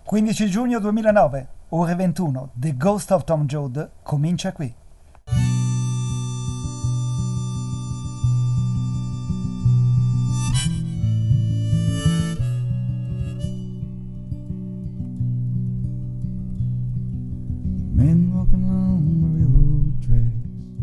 15 giugno 2009, ore 21, The Ghost of Tom Joad comincia qui. Men walking along the railroad tracks.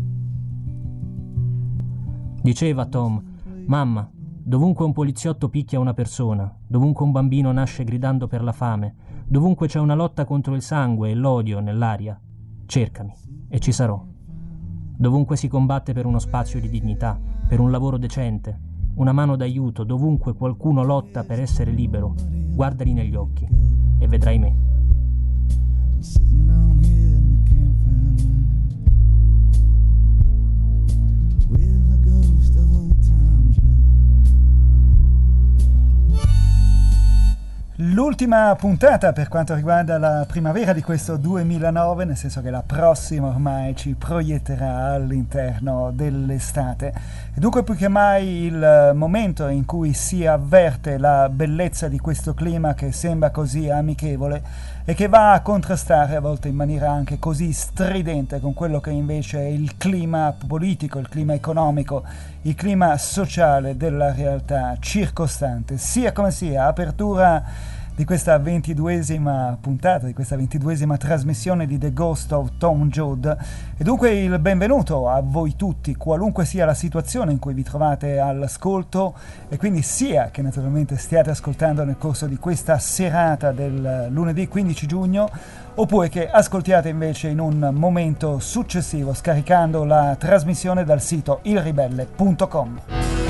Diceva Tom: mamma, dovunque un poliziotto picchia una persona, dovunque un bambino nasce gridando per la fame, dovunque c'è una lotta contro il sangue e l'odio nell'aria, cercami e ci sarò. Dovunque si combatte per uno spazio di dignità, per un lavoro decente, una mano d'aiuto, dovunque qualcuno lotta per essere libero, guardali negli occhi e vedrai me. Sitting down here in the campfire line with the ghost of old Tom Joad. L'ultima puntata per quanto riguarda la primavera di questo 2009, nel senso che la prossima ormai ci proietterà all'interno dell'estate. E dunque più che mai il momento in cui si avverte la bellezza di questo clima che sembra così amichevole e che va a contrastare a volte in maniera anche così stridente con quello che invece è il clima politico, il clima economico, il clima sociale della realtà circostante. Sia come sia, apertura di questa 22esima puntata, di questa 22esima trasmissione di The Ghost of Tom Joad. E dunque il benvenuto a voi tutti, qualunque sia la situazione in cui vi trovate all'ascolto, e quindi sia che naturalmente stiate ascoltando nel corso di questa serata del lunedì 15 giugno, oppure che ascoltiate invece in un momento successivo scaricando la trasmissione dal sito ilribelle.com.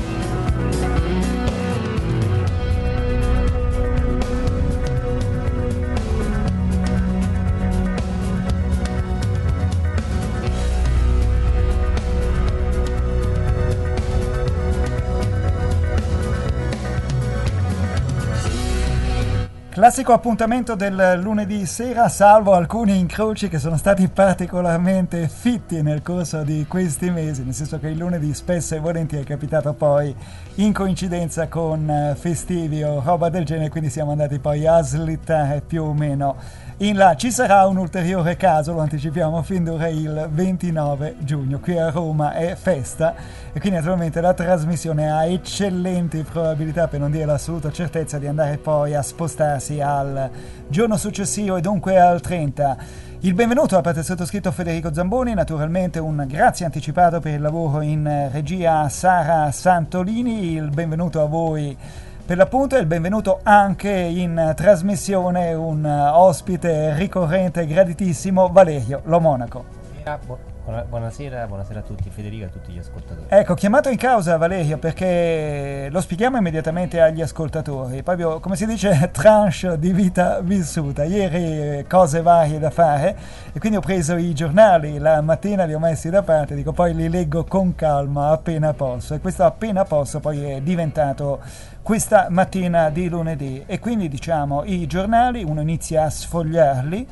Classico appuntamento del lunedì sera, salvo alcuni incroci che sono stati particolarmente fitti nel corso di questi mesi, nel senso che il lunedì spesso e volentieri è capitato poi in coincidenza con festivi o roba del genere, quindi siamo andati poi a slittare più o meno in là. Ci sarà un ulteriore caso, lo anticipiamo fin d'ora, il 29 giugno. Qui a Roma è festa e quindi naturalmente la trasmissione ha eccellenti probabilità, per non dire l'assoluta certezza, di andare poi a spostarsi al giorno successivo e dunque al 30. Il benvenuto da parte del sottoscritto Federico Zamboni, naturalmente un grazie anticipato per il lavoro in regia a Sara Santolini, il benvenuto a voi per l'appunto, e il benvenuto anche in trasmissione un ospite ricorrente e graditissimo, Valerio Lo Monaco. Buonasera a tutti, Federico e a tutti gli ascoltatori. Ecco, chiamato in causa Valerio perché lo spieghiamo immediatamente agli ascoltatori, proprio come si dice, tranche di vita vissuta. Ieri cose varie da fare e quindi ho preso i giornali la mattina, li ho messi da parte, dico poi li leggo con calma appena posso, e questo appena posso poi è diventato questa mattina di lunedì, e quindi diciamo i giornali uno inizia a sfogliarli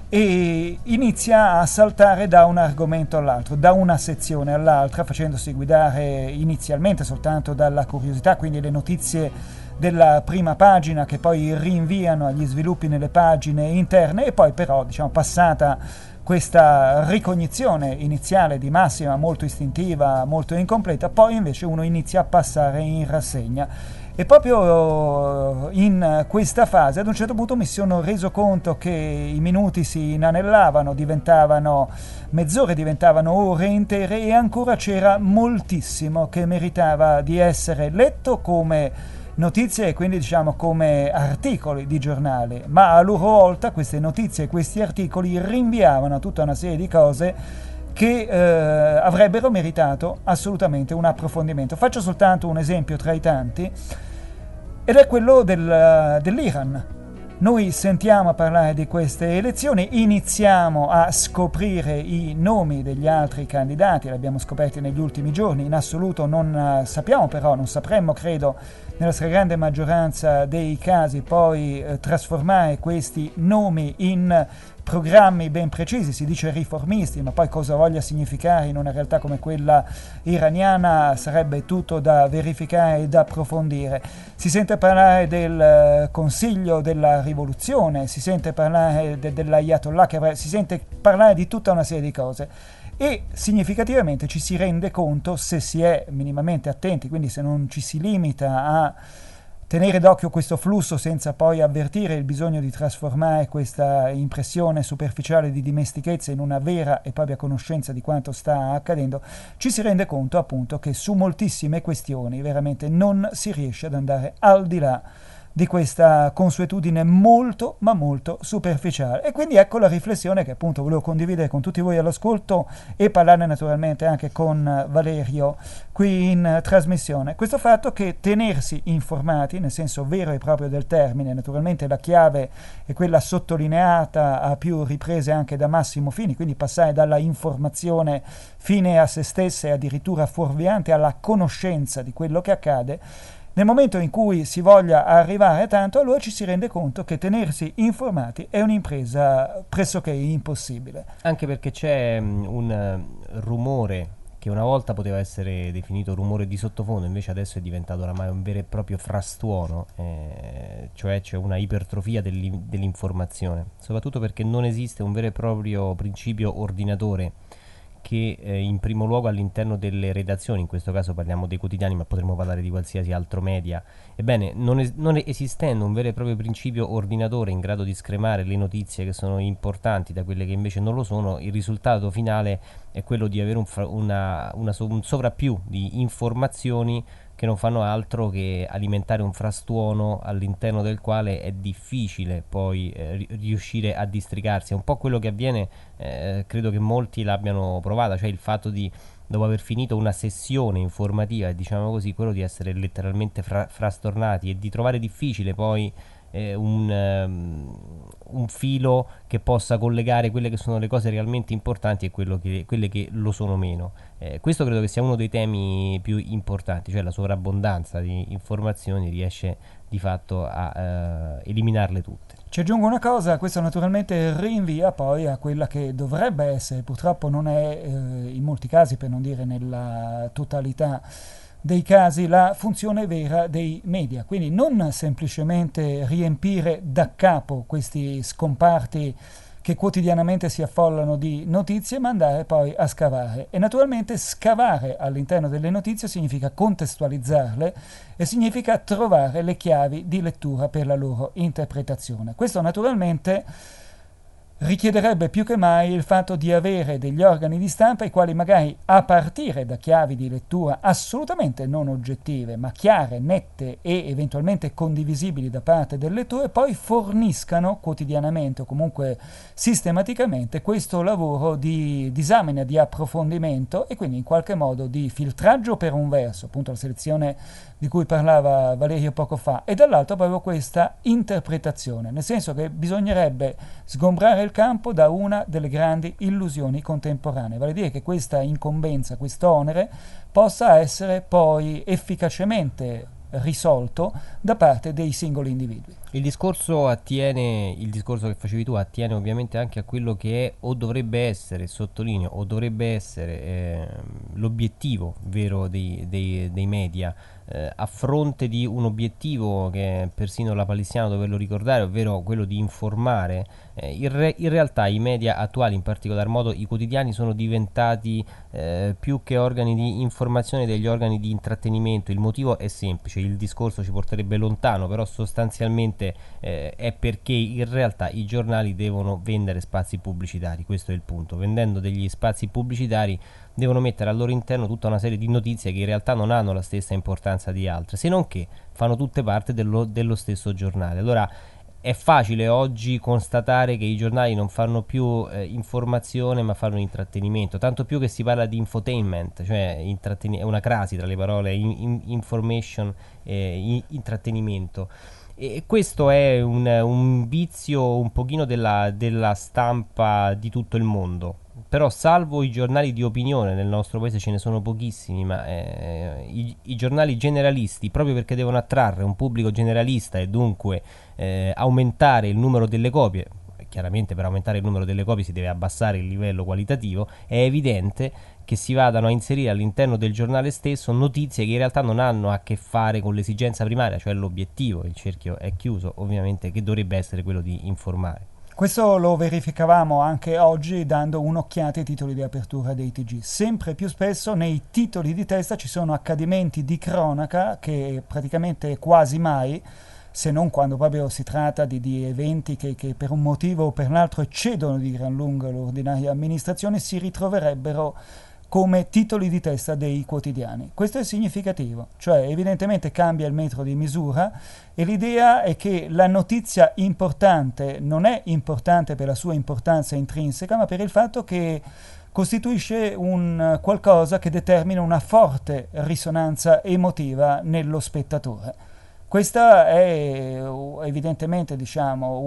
e inizia a saltare da un argomento all'altro, da una sezione all'altra, facendosi guidare inizialmente soltanto dalla curiosità, quindi le notizie della prima pagina che poi rinviano agli sviluppi nelle pagine interne, e poi però, diciamo, passata questa ricognizione iniziale di massima, molto istintiva, molto incompleta, poi invece uno inizia a passare in rassegna. E proprio in questa fase ad un certo punto mi sono reso conto che i minuti si inanellavano, diventavano mezz'ore, diventavano ore intere, e ancora c'era moltissimo che meritava di essere letto come notizie e quindi diciamo come articoli di giornale, ma a loro volta queste notizie e questi articoli rinviavano a tutta una serie di cose che avrebbero meritato assolutamente un approfondimento. Faccio soltanto un esempio tra i tanti, ed è quello dell'Iran. Noi sentiamo parlare di queste elezioni, iniziamo a scoprire i nomi degli altri candidati, li abbiamo scoperti negli ultimi giorni, in assoluto non sappiamo però, non sapremmo credo nella stragrande maggioranza dei casi poi trasformare questi nomi in programmi ben precisi, si dice riformisti, ma poi cosa voglia significare in una realtà come quella iraniana sarebbe tutto da verificare e da approfondire. Si sente parlare del Consiglio della Rivoluzione, si sente parlare dell'Ayatollah, si sente parlare di tutta una serie di cose. E significativamente ci si rende conto, se si è minimamente attenti, quindi se non ci si limita a tenere d'occhio questo flusso senza poi avvertire il bisogno di trasformare questa impressione superficiale di dimestichezza in una vera e propria conoscenza di quanto sta accadendo, ci si rende conto appunto che su moltissime questioni veramente non si riesce ad andare al di là di questa consuetudine molto ma molto superficiale. E quindi ecco la riflessione che appunto volevo condividere con tutti voi all'ascolto e parlarne naturalmente anche con Valerio qui in trasmissione. Questo fatto che tenersi informati nel senso vero e proprio del termine, naturalmente la chiave è quella sottolineata a più riprese anche da Massimo Fini, quindi passare dalla informazione fine a se stessa e addirittura fuorviante alla conoscenza di quello che accade. Nel momento in cui si voglia arrivare a tanto, allora ci si rende conto che tenersi informati è un'impresa pressoché impossibile. Anche perché c'è un rumore che una volta poteva essere definito rumore di sottofondo, invece adesso è diventato oramai un vero e proprio frastuono, cioè c'è una ipertrofia dell'informazione, soprattutto perché non esiste un vero e proprio principio ordinatore che in primo luogo all'interno delle redazioni, in questo caso parliamo dei quotidiani ma potremmo parlare di qualsiasi altro media, ebbene non esistendo un vero e proprio principio ordinatore in grado di scremare le notizie che sono importanti da quelle che invece non lo sono, il risultato finale è quello di avere un sovrappiù di informazioni che non fanno altro che alimentare un frastuono all'interno del quale è difficile poi riuscire a districarsi. È un po' quello che avviene, credo che molti l'abbiano provata, cioè il fatto di, dopo aver finito una sessione informativa, diciamo così, quello di essere letteralmente frastornati e di trovare difficile poi un filo che possa collegare quelle che sono le cose realmente importanti e quelle che lo sono meno. Questo credo che sia uno dei temi più importanti, cioè la sovrabbondanza di informazioni riesce di fatto a eliminarle tutte. Ci aggiungo una cosa, questo naturalmente rinvia poi a quella che dovrebbe essere, purtroppo non è in molti casi, per non dire nella totalità dei casi, la funzione vera dei media, quindi non semplicemente riempire da capo questi scomparti che quotidianamente si affollano di notizie, ma andare poi a scavare. E naturalmente scavare all'interno delle notizie significa contestualizzarle e significa trovare le chiavi di lettura per la loro interpretazione. Questo naturalmente richiederebbe più che mai il fatto di avere degli organi di stampa i quali magari, a partire da chiavi di lettura assolutamente non oggettive, ma chiare, nette e eventualmente condivisibili da parte del lettore, poi forniscano quotidianamente o comunque sistematicamente questo lavoro di disamina, di approfondimento e quindi in qualche modo di filtraggio per un verso, appunto la selezione di cui parlava Valerio poco fa, e dall'altro proprio questa interpretazione, nel senso che bisognerebbe sgombrare il campo da una delle grandi illusioni contemporanee, vale a dire che questa incombenza, quest'onere possa essere poi efficacemente risolto da parte dei singoli individui. Il discorso che facevi tu attiene ovviamente anche a quello che è o dovrebbe essere, sottolineo, o dovrebbe essere l'obiettivo vero dei media, a fronte di un obiettivo che è persino la Palissiano doverlo ricordare, ovvero quello di informare. In realtà i media attuali, in particolar modo i quotidiani, sono diventati più che organi di informazione degli organi di intrattenimento. Il motivo è semplice, il discorso ci porterebbe lontano, però sostanzialmente è perché in realtà i giornali devono vendere spazi pubblicitari, questo è il punto. Vendendo degli spazi pubblicitari devono mettere al loro interno tutta una serie di notizie che in realtà non hanno la stessa importanza di altre, se non che fanno tutte parte dello stesso giornale. Allora è facile oggi constatare che i giornali non fanno più informazione ma fanno intrattenimento, tanto più che si parla di infotainment, cioè è una crasi tra le parole information e intrattenimento. E questo è un vizio un pochino della stampa di tutto il mondo. Però salvo i giornali di opinione, nel nostro paese ce ne sono pochissimi, ma i giornali generalisti, proprio perché devono attrarre un pubblico generalista e dunque aumentare il numero delle copie, chiaramente per aumentare il numero delle copie si deve abbassare il livello qualitativo, è evidente che si vadano a inserire all'interno del giornale stesso notizie che in realtà non hanno a che fare con l'esigenza primaria, cioè l'obiettivo, il cerchio è chiuso ovviamente, che dovrebbe essere quello di informare. Questo lo verificavamo anche oggi dando un'occhiata ai titoli di apertura dei TG. Sempre più spesso nei titoli di testa ci sono accadimenti di cronaca che praticamente quasi mai, se non quando proprio si tratta di eventi che per un motivo o per l'altro eccedono di gran lunga l'ordinaria amministrazione, si ritroverebbero come titoli di testa dei quotidiani. Questo è significativo, cioè evidentemente cambia il metro di misura e l'idea è che la notizia importante non è importante per la sua importanza intrinseca, ma per il fatto che costituisce un qualcosa che determina una forte risonanza emotiva nello spettatore. Questa è evidentemente, diciamo,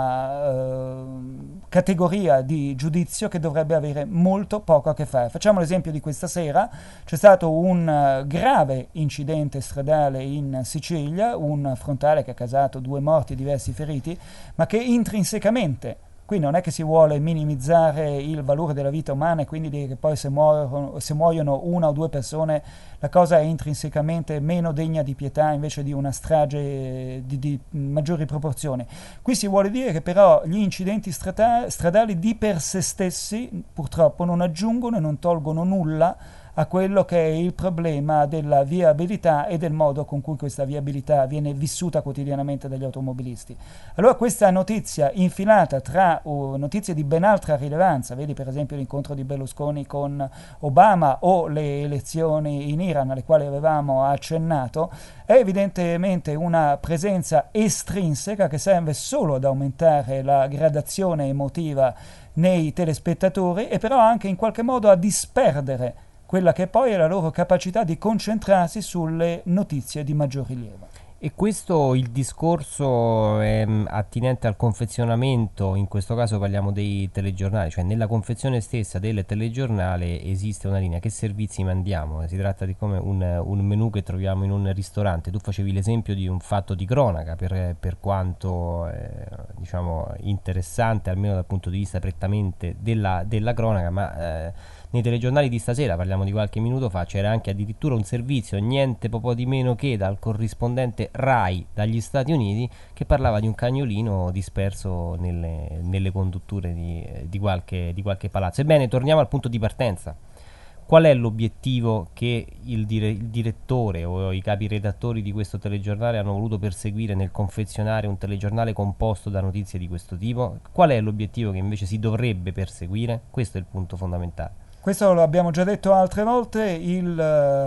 una categoria di giudizio che dovrebbe avere molto poco a che fare. Facciamo l'esempio di questa sera: c'è stato un grave incidente stradale in Sicilia, un frontale che ha causato 2 morti e diversi feriti, ma che intrinsecamente, qui non è che si vuole minimizzare il valore della vita umana e quindi dire che poi se muoiono 1 o 2 persone la cosa è intrinsecamente meno degna di pietà invece di una strage di maggiori proporzioni. Qui si vuole dire che però gli incidenti stradali di per sé stessi purtroppo non aggiungono e non tolgono nulla a quello che è il problema della viabilità e del modo con cui questa viabilità viene vissuta quotidianamente dagli automobilisti. Allora questa notizia infilata tra notizie di ben altra rilevanza, vedi per esempio l'incontro di Berlusconi con Obama o le elezioni in Iran alle quali avevamo accennato, è evidentemente una presenza estrinseca che serve solo ad aumentare la gradazione emotiva nei telespettatori e però anche in qualche modo a disperdere quella che poi è la loro capacità di concentrarsi sulle notizie di maggior rilievo. E questo, il discorso è attinente al confezionamento, in questo caso parliamo dei telegiornali, cioè nella confezione stessa del telegiornale esiste una linea, che servizi mandiamo? Si tratta di come un menù che troviamo in un ristorante. Tu facevi l'esempio di un fatto di cronaca, per quanto diciamo interessante, almeno dal punto di vista prettamente della cronaca, ma nei telegiornali di stasera, parliamo di qualche minuto fa, c'era anche addirittura un servizio, niente po' di meno che dal corrispondente RAI dagli Stati Uniti, che parlava di un cagnolino disperso nelle condutture di qualche palazzo. Ebbene, torniamo al punto di partenza. Qual è l'obiettivo che il direttore o i capi redattori di questo telegiornale hanno voluto perseguire nel confezionare un telegiornale composto da notizie di questo tipo? Qual è l'obiettivo che invece si dovrebbe perseguire? Questo è il punto fondamentale. Questo lo abbiamo già detto altre volte, il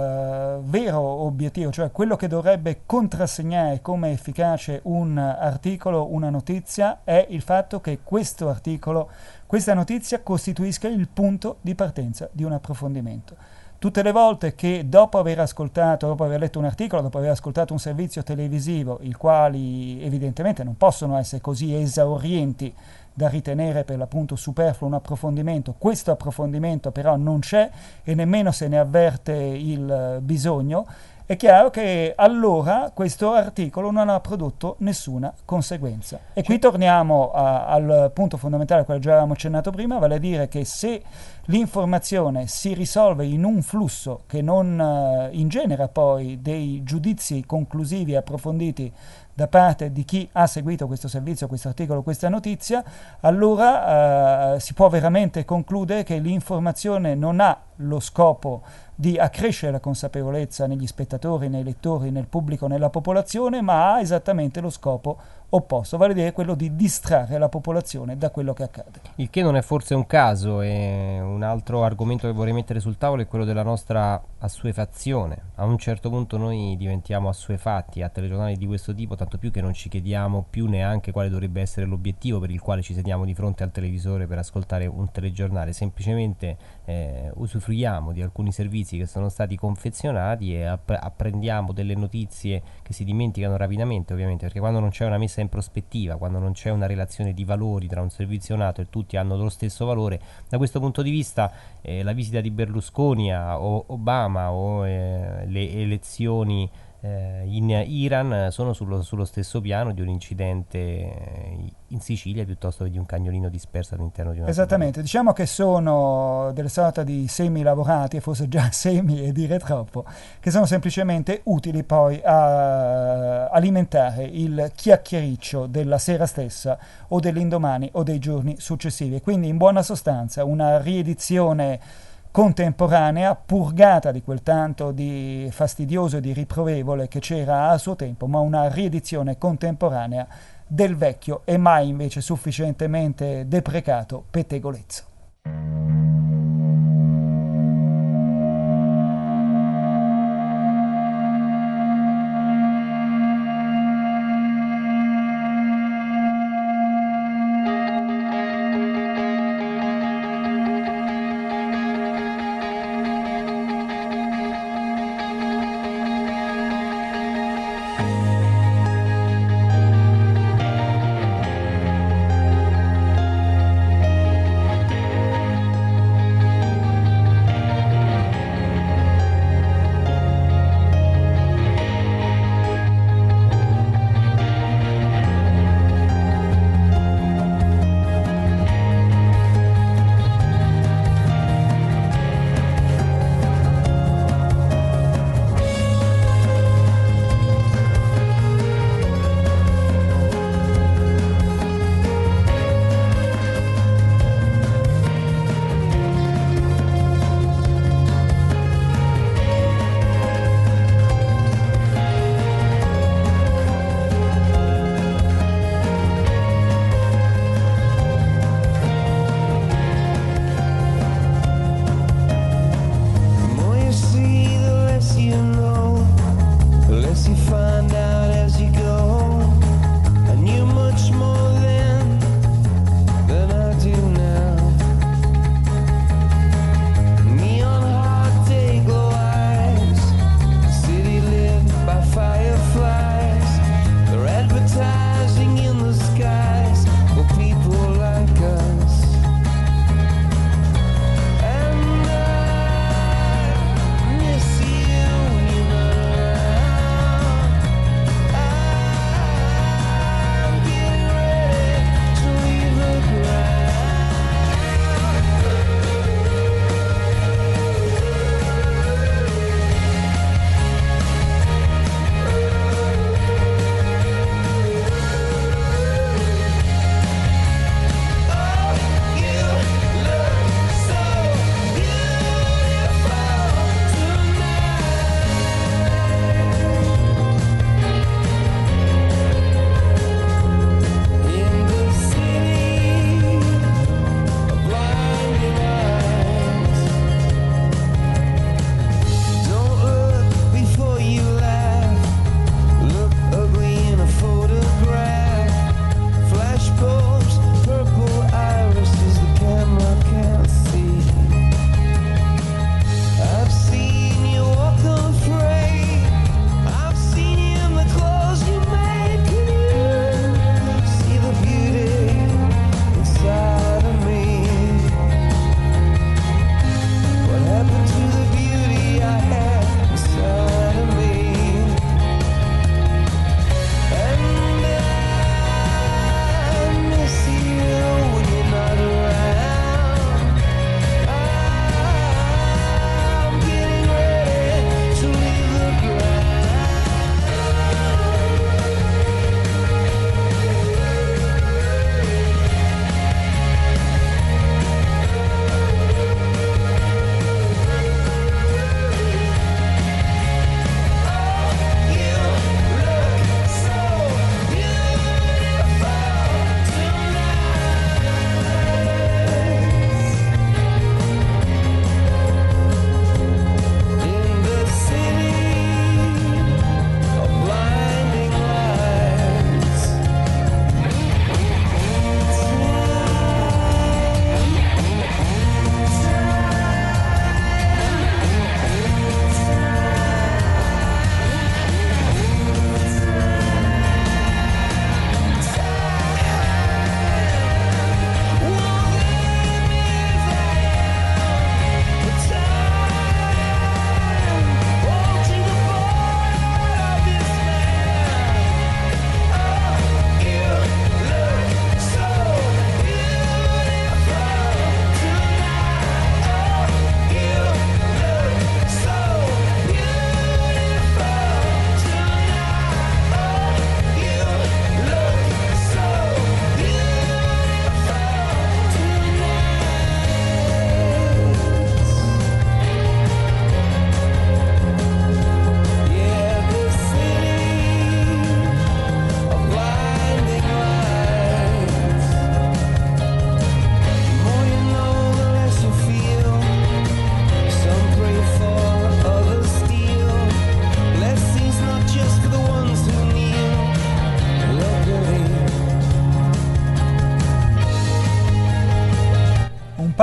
vero obiettivo, cioè quello che dovrebbe contrassegnare come efficace un articolo, una notizia, è il fatto che questo articolo, questa notizia costituisca il punto di partenza di un approfondimento. Tutte le volte che dopo aver ascoltato, dopo aver letto un articolo, dopo aver ascoltato un servizio televisivo, i quali evidentemente non possono essere così esaurienti da ritenere per l'appunto superfluo un approfondimento, questo approfondimento però non c'è e nemmeno se ne avverte il bisogno, è chiaro che allora questo articolo non ha prodotto nessuna conseguenza. E qui torniamo al punto fondamentale a quello che già avevamo accennato prima, vale a dire che se l'informazione si risolve in un flusso che non ingenera poi dei giudizi conclusivi e approfonditi da parte di chi ha seguito questo servizio, questo articolo, questa notizia, allora si può veramente concludere che l'informazione non ha lo scopo di accrescere la consapevolezza negli spettatori, nei lettori, nel pubblico, nella popolazione, ma ha esattamente lo scopo opposto, vale a dire quello di distrarre la popolazione da quello che accade. Il che non è forse un caso, e un altro argomento che vorrei mettere sul tavolo è quello della nostra assuefazione. A un certo punto noi diventiamo assuefatti a telegiornali di questo tipo, tanto più che non ci chiediamo più neanche quale dovrebbe essere l'obiettivo per il quale ci sediamo di fronte al televisore per ascoltare un telegiornale, semplicemente usufruiamo di alcuni servizi che sono stati confezionati e apprendiamo delle notizie che si dimenticano rapidamente, ovviamente, perché quando non c'è una messa in prospettiva, quando non c'è una relazione di valori tra un servizio nato e tutti hanno lo stesso valore, da questo punto di vista la visita di Berlusconi a Obama o le elezioni in Iran sono sullo stesso piano di un incidente in Sicilia piuttosto che di un cagnolino disperso all'interno di una Esattamente, diciamo che sono delle sorte di semi lavorati, e forse già semi è dire troppo, che sono semplicemente utili poi a alimentare il chiacchiericcio della sera stessa o dell'indomani o dei giorni successivi. Quindi in buona sostanza una riedizione contemporanea, purgata di quel tanto di fastidioso e di riprovevole che c'era a suo tempo, ma una riedizione contemporanea del vecchio e mai invece sufficientemente deprecato pettegolezzo.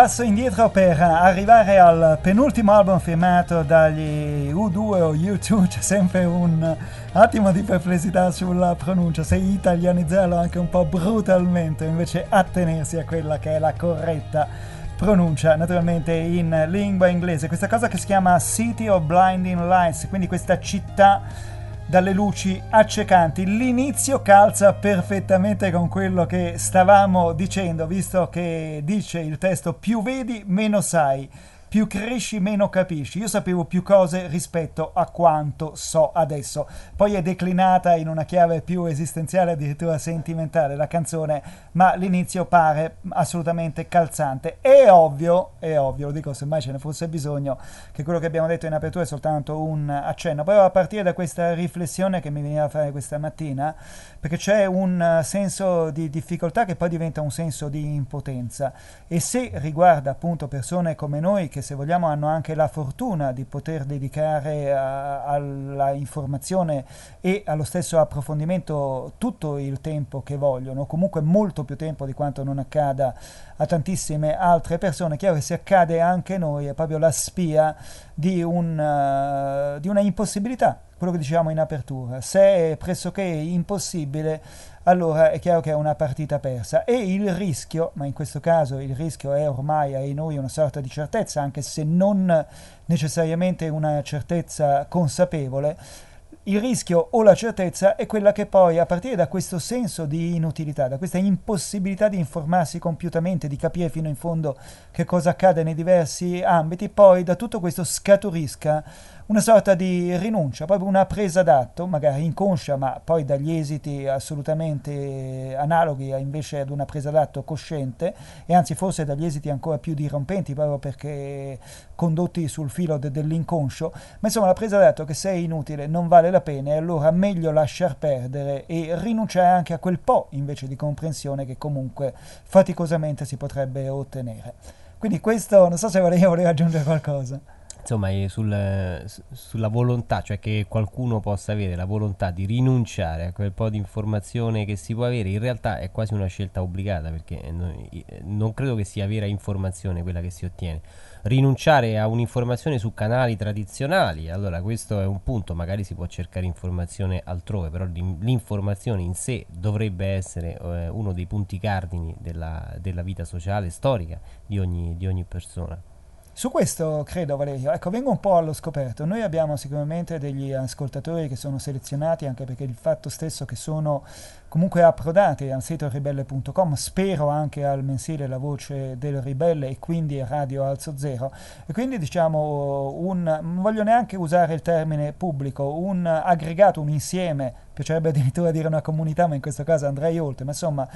passo indietro per arrivare al penultimo album firmato dagli U2 o U2. C'è sempre un attimo di perplessità sulla pronuncia, se italianizzarlo anche un po' brutalmente, invece attenersi a quella che è la corretta pronuncia, naturalmente in lingua inglese. Questa cosa che si chiama City of Blinding Lights, quindi questa città dalle luci accecanti. L'inizio calza perfettamente con quello che stavamo dicendo, visto che dice il testo: più vedi meno sai, più cresci meno capisci. Io sapevo più cose rispetto a quanto so adesso. Poi è declinata in una chiave più esistenziale, addirittura sentimentale, la canzone, ma l'inizio pare assolutamente calzante. È ovvio, lo dico semmai ce ne fosse bisogno, che quello che abbiamo detto in apertura è soltanto un accenno. Poi a partire da questa riflessione che mi veniva a fare questa mattina, perché c'è un senso di difficoltà che poi diventa un senso di impotenza, e se riguarda appunto persone come noi, che se vogliamo hanno anche la fortuna di poter dedicare alla informazione e allo stesso approfondimento tutto il tempo che vogliono, comunque molto più tempo di quanto non accada a tantissime altre persone. Chiaro che se accade anche a noi è proprio la spia di una impossibilità, quello che dicevamo in apertura. Se è pressoché impossibile, allora è chiaro che è una partita persa, e il rischio, ma in questo caso il rischio è ormai ai noi una sorta di certezza, anche se non necessariamente una certezza consapevole. Il rischio o la certezza è quella che poi, a partire da questo senso di inutilità, da questa impossibilità di informarsi compiutamente, di capire fino in fondo che cosa accade nei diversi ambiti, poi da tutto questo scaturisca una sorta di rinuncia, proprio una presa d'atto, magari inconscia, ma poi dagli esiti assolutamente analoghi invece ad una presa d'atto cosciente, e anzi forse dagli esiti ancora più dirompenti, proprio perché condotti sul filo dell'inconscio. Ma insomma, la presa d'atto che se è inutile, non vale la pena, e allora meglio lasciar perdere e rinunciare anche a quel po' invece di comprensione che comunque faticosamente si potrebbe ottenere. Quindi questo, non so se voleva aggiungere qualcosa. Insomma, sulla volontà, cioè che qualcuno possa avere la volontà di rinunciare a quel po' di informazione che si può avere, in realtà è quasi una scelta obbligata, perché non credo che sia vera informazione quella che si ottiene. Rinunciare a un'informazione su canali tradizionali, allora questo è un punto, magari si può cercare informazione altrove, però l'informazione in sé dovrebbe essere uno dei punti cardini della vita sociale, storica di ogni persona. Su questo credo, Valerio, ecco, vengo un po' allo scoperto. Noi abbiamo sicuramente degli ascoltatori che sono selezionati, anche perché il fatto stesso che sono comunque approdati al sito ribelle.com, spero anche al mensile La Voce del Ribelle e quindi a Radio Alzo Zero, e quindi diciamo non voglio neanche usare il termine pubblico, un aggregato, un insieme, piacerebbe addirittura dire una comunità, ma in questo caso andrei oltre, ma insomma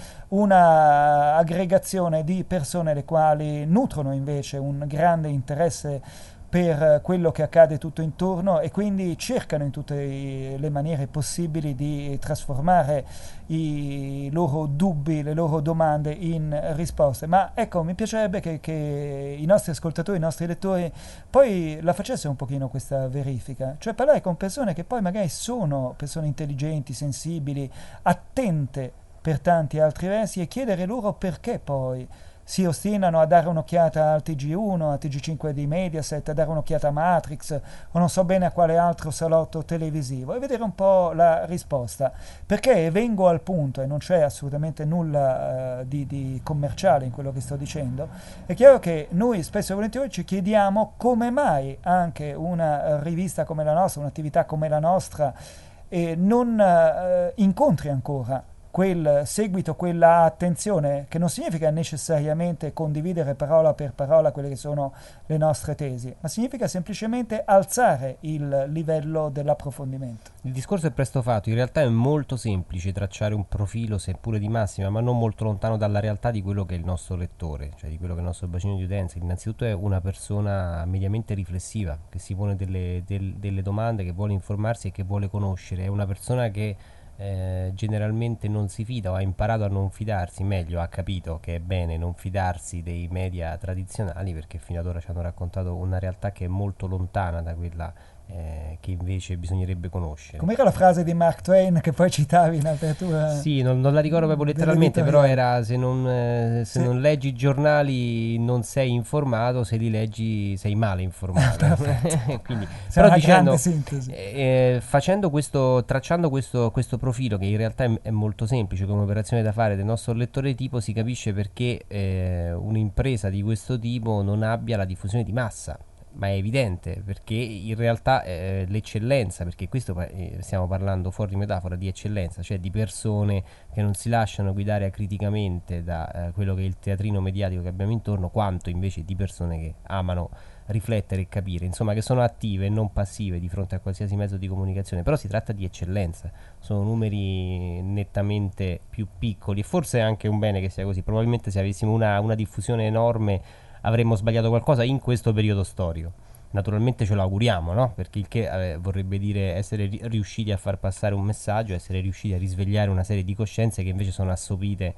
una aggregazione di persone le quali nutrono invece un grande interesse per quello che accade tutto intorno, e quindi cercano in tutte le maniere possibili di trasformare i loro dubbi, le loro domande in risposte. Ma ecco, mi piacerebbe che i nostri ascoltatori, i nostri lettori poi la facessero un pochino questa verifica, cioè parlare con persone che poi magari sono persone intelligenti, sensibili, attente per tanti altri versi, e chiedere loro perché poi si ostinano a dare un'occhiata al TG1, al TG5 di Mediaset, a dare un'occhiata a Matrix, o non so bene a quale altro salotto televisivo, e vedere un po' la risposta. Perché vengo al punto, e non c'è assolutamente nulla di commerciale in quello che sto dicendo, è chiaro che noi spesso e volentieri ci chiediamo come mai anche una rivista come la nostra, un'attività come la nostra, non incontri ancora quel seguito, quella attenzione, che non significa necessariamente condividere parola per parola quelle che sono le nostre tesi, ma significa semplicemente alzare il livello dell'approfondimento. Il discorso è presto fatto, in realtà è molto semplice tracciare un profilo, seppure di massima, ma non molto lontano dalla realtà di quello che è il nostro lettore, cioè di quello che è il nostro bacino di utenza. Innanzitutto è una persona mediamente riflessiva, che si pone delle domande, che vuole informarsi e che vuole conoscere, è una persona che generalmente non si fida, o ha imparato a non fidarsi, meglio ha capito che è bene non fidarsi dei media tradizionali, perché fino ad ora ci hanno raccontato una realtà che è molto lontana da quella che invece bisognerebbe conoscere. Com'era la frase di Mark Twain che poi citavi in apertura? Sì, non la ricordo proprio letteralmente, però dell'editoriale. era se non leggi i giornali non sei informato, se li leggi sei male informato. Quindi, Sarà però una dicendo, grande sintesi. tracciando questo profilo, che in realtà è molto semplice come operazione da fare del nostro lettore tipo, si capisce perché un'impresa di questo tipo non abbia la diffusione di massa. Ma è evidente, perché in realtà l'eccellenza, perché questo stiamo parlando fuori metafora di eccellenza, cioè di persone che non si lasciano guidare acriticamente da quello che è il teatrino mediatico che abbiamo intorno, quanto invece di persone che amano riflettere e capire, insomma, che sono attive e non passive di fronte a qualsiasi mezzo di comunicazione. Però si tratta di eccellenza, sono numeri nettamente più piccoli, e forse è anche un bene che sia così. Probabilmente se avessimo una diffusione enorme avremmo sbagliato qualcosa in questo periodo storico. Naturalmente ce lo auguriamo, no? Perché il che vorrebbe dire essere riusciti a far passare un messaggio, essere riusciti a risvegliare una serie di coscienze che invece sono assopite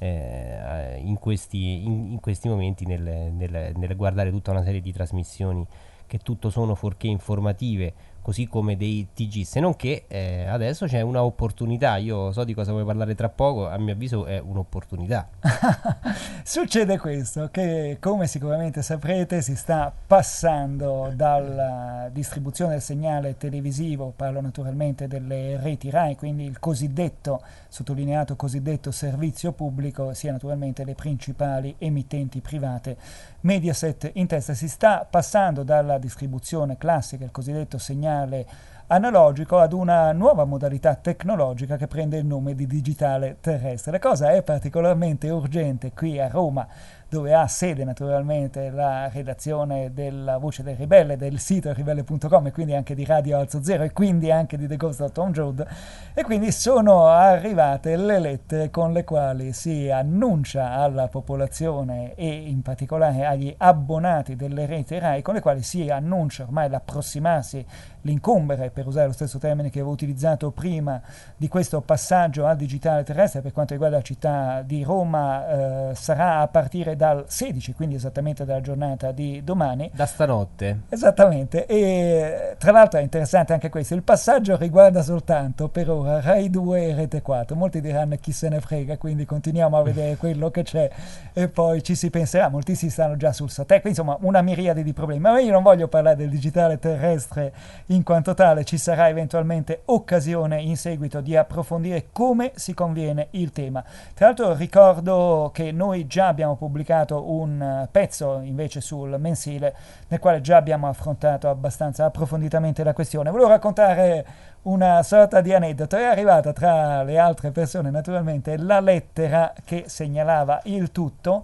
in questi momenti nel guardare tutta una serie di trasmissioni che tutto sono fuorché informative, così come dei TG, se non che adesso c'è una opportunità. Io so di cosa vuoi parlare tra poco, a mio avviso è un'opportunità. Succede questo, che come sicuramente saprete si sta passando dalla distribuzione del segnale televisivo, parlo naturalmente delle reti RAI, quindi il cosiddetto, sottolineato cosiddetto servizio pubblico, sia naturalmente le principali emittenti private, Mediaset in testa. Si sta passando dalla distribuzione classica, il cosiddetto segnale analogico, ad una nuova modalità tecnologica che prende il nome di digitale terrestre. La cosa è particolarmente urgente qui a Roma, dove ha sede naturalmente la redazione della Voce del Ribelle, del sito ribelle.com, e quindi anche di Radio Alzo Zero, e quindi anche di The Ghost of Tom Joad, e quindi sono arrivate le lettere con le quali si annuncia alla popolazione e in particolare agli abbonati delle reti RAI, con le quali si annuncia ormai l'approssimarsi, l'incombere, per usare lo stesso termine che avevo utilizzato prima, di questo passaggio al digitale terrestre. Per quanto riguarda la città di Roma, sarà a partire dal 16, quindi esattamente dalla giornata di domani. Da stanotte. Esattamente, e tra l'altro è interessante anche questo, il passaggio riguarda soltanto per ora Rai 2 e Rete 4, molti diranno chi se ne frega, quindi continuiamo a vedere quello che c'è e poi ci si penserà, moltissimi stanno già sul satellite, insomma una miriade di problemi, ma io non voglio parlare del digitale terrestre in quanto tale, ci sarà eventualmente occasione in seguito di approfondire come si conviene il tema. Tra l'altro ricordo che noi già abbiamo pubblicato un pezzo invece sul mensile nel quale già abbiamo affrontato abbastanza approfonditamente la questione. Volevo raccontare una sorta di aneddoto. È arrivata tra le altre persone naturalmente la lettera che segnalava il tutto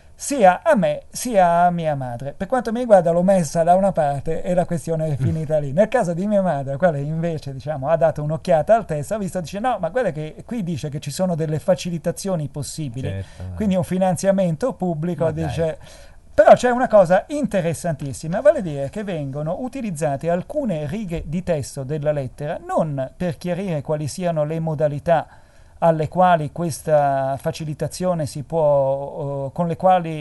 sia a me sia a mia madre. Per quanto mi riguarda l'ho messa da una parte e la questione è finita lì. Nel caso di mia madre, la quale invece ha dato un'occhiata al testo, ha visto, dice no, ma guarda che qui dice che ci sono delle facilitazioni possibili, Certo, quindi un finanziamento pubblico, ma dice. dai. Però c'è una cosa interessantissima, vale a dire che vengono utilizzate alcune righe di testo della lettera non per chiarire quali siano le modalità alle quali questa facilitazione con le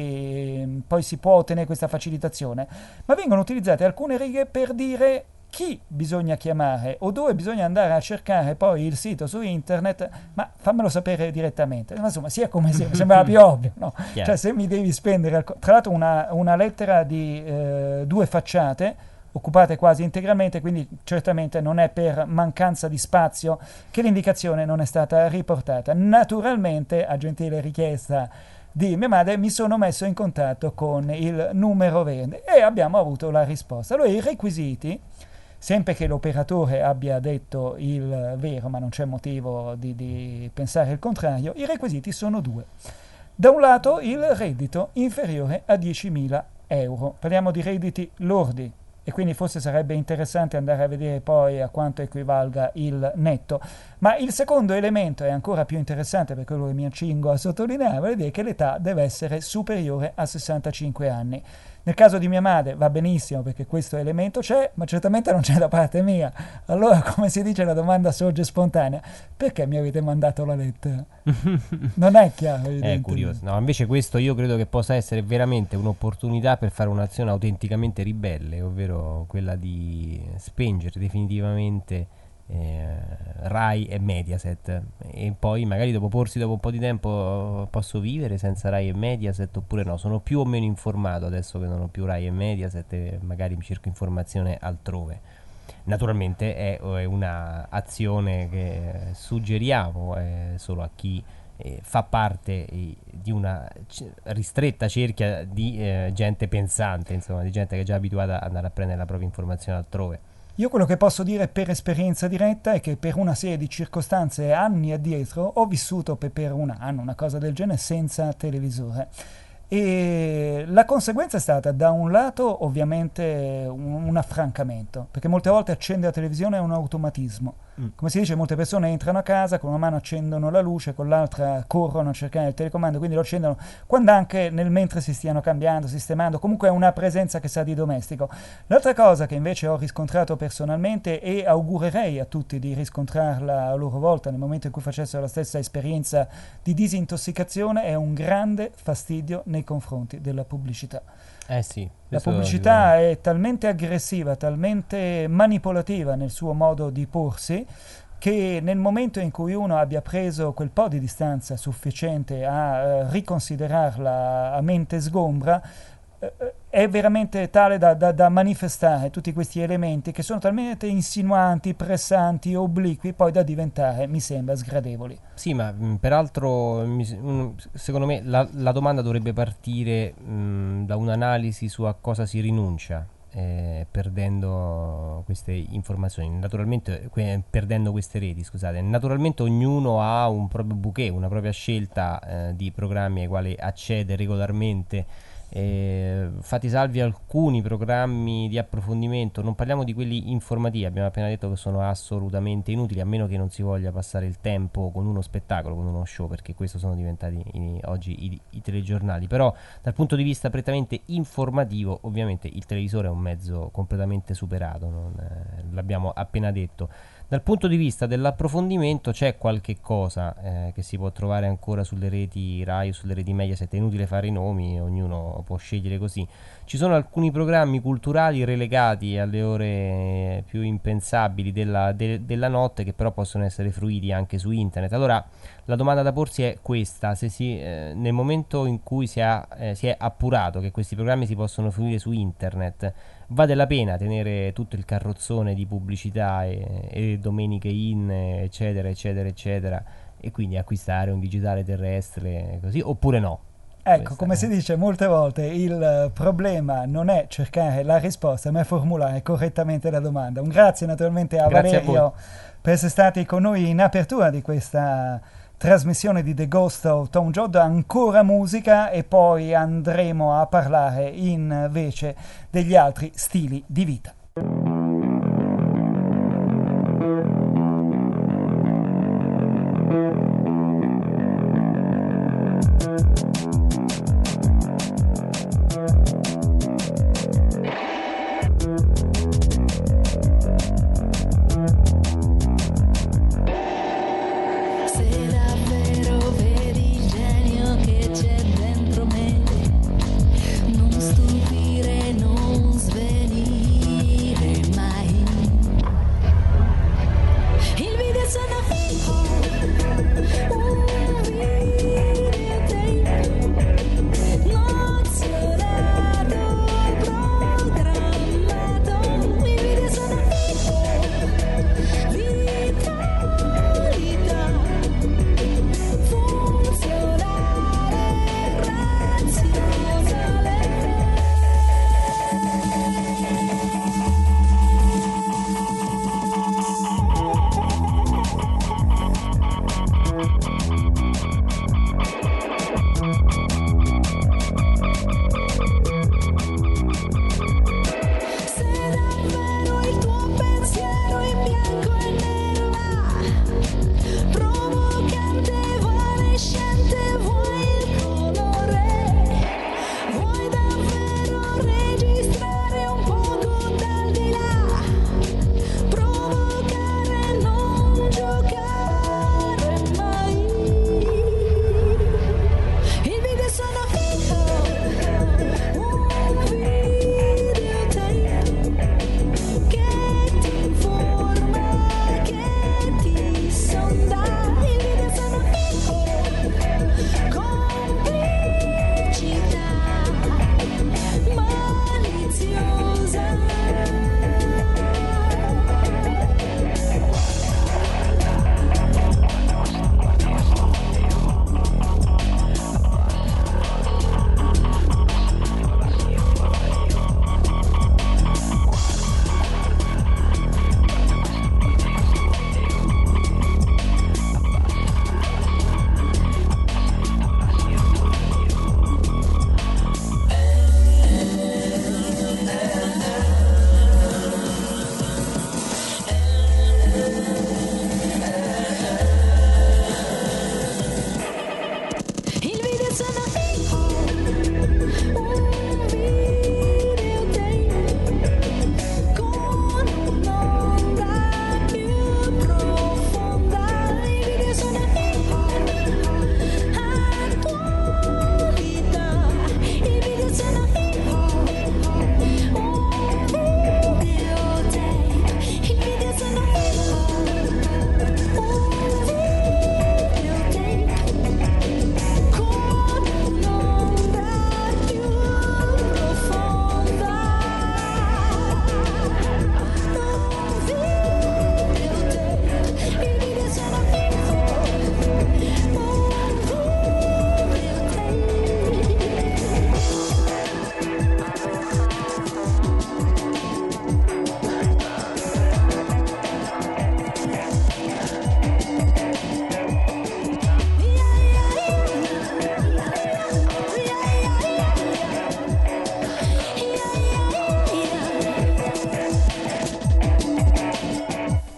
quali poi si può ottenere questa facilitazione, ma vengono utilizzate alcune righe per dire chi bisogna chiamare o dove bisogna andare a cercare poi il sito su internet, ma fammelo sapere direttamente. Ma insomma, sia come sia, mi sembra più ovvio, no? Cioè, se mi devi spendere, tra l'altro una lettera di 2 facciate, occupate quasi integralmente, quindi certamente non è per mancanza di spazio che l'indicazione non è stata riportata. Naturalmente, a gentile richiesta di mia madre, mi sono messo in contatto con il numero verde e abbiamo avuto la risposta. Allora, i requisiti, sempre che l'operatore abbia detto il vero, ma non c'è motivo di pensare il contrario, i requisiti sono 2. Da un lato il reddito inferiore a 10.000 euro, parliamo di redditi lordi, e quindi forse sarebbe interessante andare a vedere poi a quanto equivalga il netto. Ma il secondo elemento è ancora più interessante, per quello che mi accingo a sottolineare, vuol dire che l'età deve essere superiore a 65 anni. Nel caso di mia madre va benissimo perché questo elemento c'è, ma certamente non c'è da parte mia. Allora, come si dice, la domanda sorge spontanea: perché mi avete mandato la lettera? Non è chiaro, È evidentemente. curioso. No, invece questo io credo che possa essere veramente un'opportunità per fare un'azione autenticamente ribelle, ovvero quella di spengere definitivamente Rai e Mediaset, e poi magari porsi dopo un po' di tempo: posso vivere senza Rai e Mediaset oppure no? Sono più o meno informato adesso che non ho più Rai e Mediaset e magari mi cerco informazione altrove. Naturalmente è una azione che suggeriamo solo a chi fa parte di una ristretta cerchia di gente pensante, insomma, di gente che è già abituata ad andare a prendere la propria informazione altrove. Io quello che posso dire per esperienza diretta è che per una serie di circostanze anni addietro ho vissuto per un anno, una cosa del genere, senza televisore. E la conseguenza è stata, da un lato, ovviamente un affrancamento, perché molte volte accendere la televisione è un automatismo. Come si dice, molte persone entrano a casa, con una mano accendono la luce, con l'altra corrono a cercare il telecomando, quindi lo accendono quando anche mentre si stiano cambiando, sistemando, comunque è una presenza che sa di domestico. L'altra cosa che invece ho riscontrato personalmente, e augurerei a tutti di riscontrarla a loro volta nel momento in cui facessero la stessa esperienza di disintossicazione, è un grande fastidio nei confronti della pubblicità. Sì, La questo pubblicità è talmente aggressiva, talmente manipolativa nel suo modo di porsi, che nel momento in cui uno abbia preso quel po' di distanza sufficiente a riconsiderarla a mente sgombra, è veramente tale da manifestare tutti questi elementi che sono talmente insinuanti, pressanti, obliqui, poi da diventare, mi sembra, sgradevoli. Sì, ma peraltro secondo me la domanda dovrebbe partire da un'analisi su a cosa si rinuncia, perdendo queste informazioni, naturalmente perdendo queste reti, scusate. Naturalmente ognuno ha un proprio bouquet, una propria scelta di programmi ai quali accede regolarmente. Fatti salvi alcuni programmi di approfondimento, non parliamo di quelli informativi, abbiamo appena detto che sono assolutamente inutili, a meno che non si voglia passare il tempo con uno spettacolo, con uno show, perché questo sono diventati oggi i telegiornali. Però dal punto di vista prettamente informativo, ovviamente il televisore è un mezzo completamente superato, l'abbiamo appena detto. Dal punto di vista dell'approfondimento c'è qualche cosa che si può trovare ancora sulle reti Rai o sulle reti Mediaset, è inutile fare i nomi, ognuno può scegliere così. Ci sono alcuni programmi culturali relegati alle ore più impensabili della notte, che però possono essere fruiti anche su internet. Allora la domanda da porsi è questa: se nel momento in cui si è appurato che questi programmi si possono fruire su internet, vale la pena tenere tutto il carrozzone di pubblicità e domeniche eccetera eccetera eccetera, e quindi acquistare un digitale terrestre così, oppure no? Ecco, come si dice molte volte, il problema non è cercare la risposta, ma è formulare correttamente la domanda. Un grazie naturalmente a Grazie Valerio per essere stati con noi in apertura di questa trasmissione di The Ghost of Tom Joad. Ancora musica e poi andremo a parlare invece degli altri stili di vita. Non stupire, non svenire.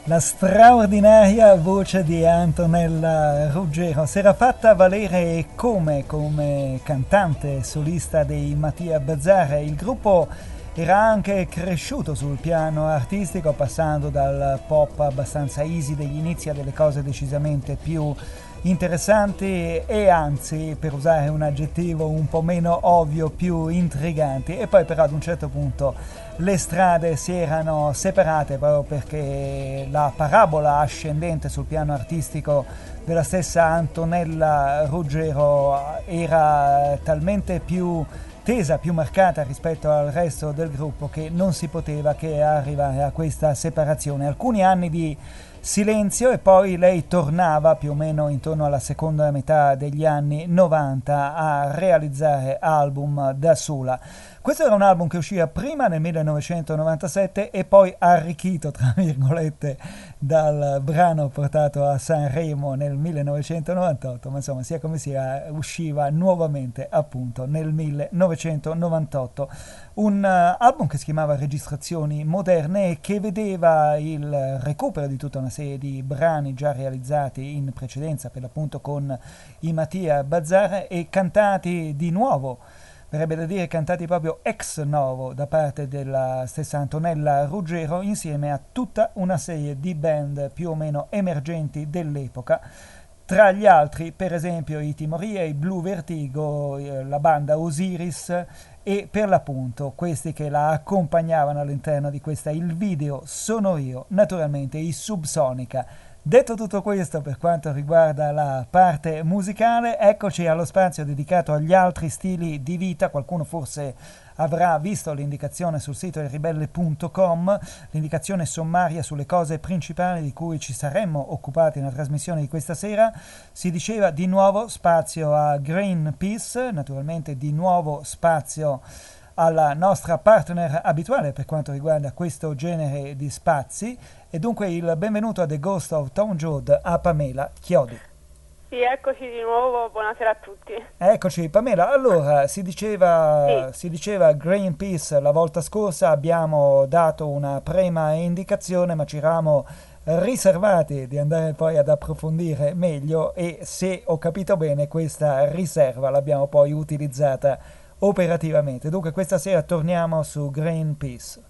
La straordinaria voce di Antonella Ruggero si era fatta valere come cantante solista dei Mattia Bazzar. Il gruppo era anche cresciuto sul piano artistico, passando dal pop abbastanza easy degli inizi a delle cose decisamente più interessanti e, anzi, per usare un aggettivo un po' meno ovvio, più intriganti. E poi però ad un certo punto le strade si erano separate, proprio perché la parabola ascendente sul piano artistico della stessa Antonella Ruggero era talmente più tesa, più marcata rispetto al resto del gruppo, che non si poteva che arrivare a questa separazione. Alcuni anni di silenzio e poi lei tornava più o meno intorno alla seconda metà degli anni 90 a realizzare album da sola. Questo era un album che usciva prima nel 1997 e poi arricchito, tra virgolette, dal brano portato a Sanremo nel 1998, ma insomma, sia come sia, usciva nuovamente appunto nel 1998. Un album che si chiamava Registrazioni Moderne e che vedeva il recupero di tutta una serie di brani già realizzati in precedenza, per l'appunto con i Mattia Bazzar, e cantati di nuovo, verrebbe da dire cantati proprio ex novo da parte della stessa Antonella Ruggero, insieme a tutta una serie di band più o meno emergenti dell'epoca. Tra gli altri, per esempio, i Timoria, i Blue Vertigo, la banda Osiris e, per l'appunto, questi che la accompagnavano all'interno di questa Il video sono io, naturalmente i Subsonica. Detto tutto questo per quanto riguarda la parte musicale, eccoci allo spazio dedicato agli altri stili di vita. Qualcuno forse avrà visto l'indicazione sul sito elribelle.com, l'indicazione sommaria sulle cose principali di cui ci saremmo occupati nella trasmissione di questa sera. Si diceva di nuovo spazio a Greenpeace, naturalmente di nuovo spazio alla nostra partner abituale per quanto riguarda questo genere di spazi, e dunque il benvenuto a The Ghost of Tom Joad a Pamela Chiodi. Sì, eccoci di nuovo, buonasera a tutti. Eccoci Pamela, allora si diceva Greenpeace la volta scorsa, abbiamo dato una prima indicazione ma ci eravamo riservati di andare poi ad approfondire meglio, e se ho capito bene questa riserva l'abbiamo poi utilizzata operativamente. Dunque questa sera torniamo su Greenpeace.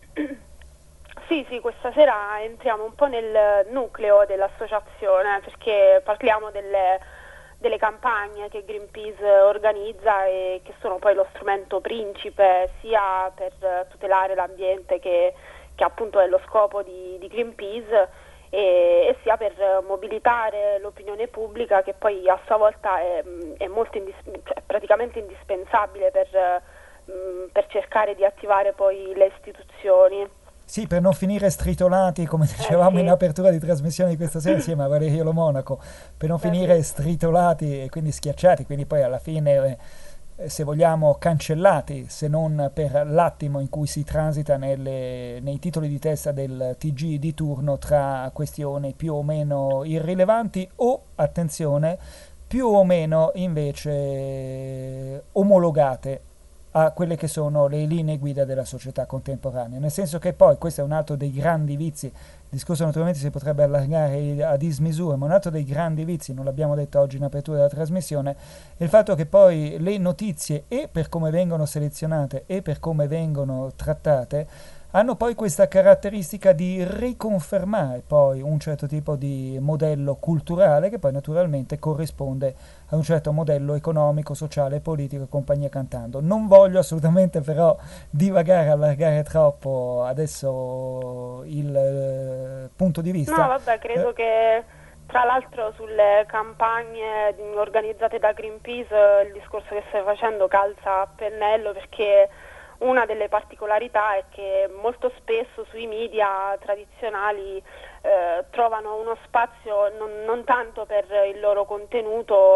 Sì, questa sera entriamo un po' nel nucleo dell'associazione, perché parliamo delle campagne che Greenpeace organizza e che sono poi lo strumento principe sia per tutelare l'ambiente, che appunto è lo scopo di Greenpeace, e sia per mobilitare l'opinione pubblica, che poi a sua volta è molto praticamente indispensabile per cercare di attivare poi le istituzioni. Sì, per non finire stritolati, come dicevamo sì, in apertura di trasmissione di questa sera insieme a Valerio Lo Monaco, per non finire stritolati e quindi schiacciati, quindi poi alla fine, se vogliamo, cancellati, se non per l'attimo in cui si transita nei titoli di testa del TG di turno tra questioni più o meno irrilevanti o, attenzione, più o meno invece omologate a quelle che sono le linee guida della società contemporanea, nel senso che poi questo è un altro dei grandi vizi. Il discorso naturalmente si potrebbe allargare a dismisura, ma un altro dei grandi vizi, non l'abbiamo detto oggi in apertura della trasmissione, è il fatto che poi le notizie, e per come vengono selezionate e per come vengono trattate, hanno poi questa caratteristica di riconfermare poi un certo tipo di modello culturale che poi naturalmente corrisponde a un certo modello economico, sociale, politico e compagnia cantando. Non voglio assolutamente però divagare, allargare troppo adesso il punto di vista. No, vabbè, credo che tra l'altro sulle campagne organizzate da Greenpeace il discorso che stai facendo calza a pennello, perché una delle particolarità è che molto spesso sui media tradizionali trovano uno spazio non tanto per il loro contenuto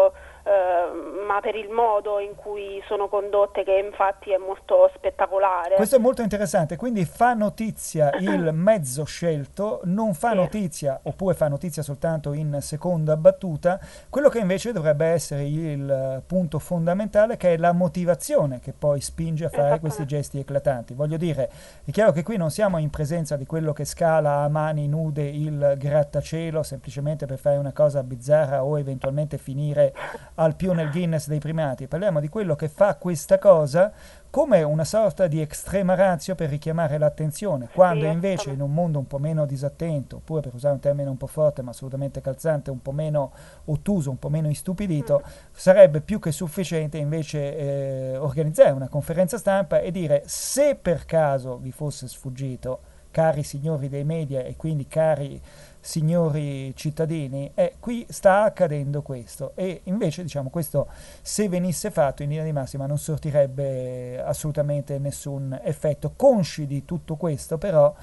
ma per il modo in cui sono condotte, che infatti è molto spettacolare. Questo è molto interessante, quindi fa notizia il mezzo scelto, non fa Sì. notizia, oppure fa notizia soltanto in seconda battuta, quello che invece dovrebbe essere il punto fondamentale, che è la motivazione che poi spinge a fare questi Esattamente. gesti eclatanti. Voglio dire, è chiaro che qui non siamo in presenza di quello che scala a mani nude il grattacielo semplicemente per fare una cosa bizzarra o eventualmente finire al più nel Guinness dei primati. Parliamo di quello che fa questa cosa come una sorta di extrema ratio per richiamare l'attenzione, quando Sì, invece in un mondo un po' meno disattento, oppure per usare un termine un po' forte ma assolutamente calzante, un po' meno ottuso, un po' meno istupidito, sarebbe più che sufficiente invece organizzare una conferenza stampa e dire: se per caso vi fosse sfuggito, cari signori dei media e quindi cari signori cittadini, qui sta accadendo questo, e invece diciamo questo, se venisse fatto in linea di massima, non sortirebbe assolutamente nessun effetto. Consci di tutto questo però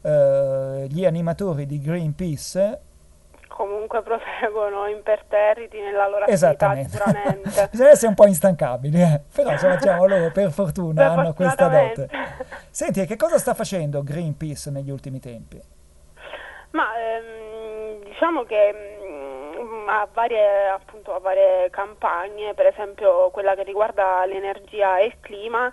gli animatori di Greenpeace Comunque proseguono imperterriti nella loro attività esattamente sicuramente. bisogna essere un po' instancabili, però insomma diciamo loro per fortuna hanno questa dote. Fortunatamente. Senti, e che cosa sta facendo Greenpeace negli ultimi tempi? Ma diciamo che ha varie campagne, per esempio quella che riguarda l'energia e il clima.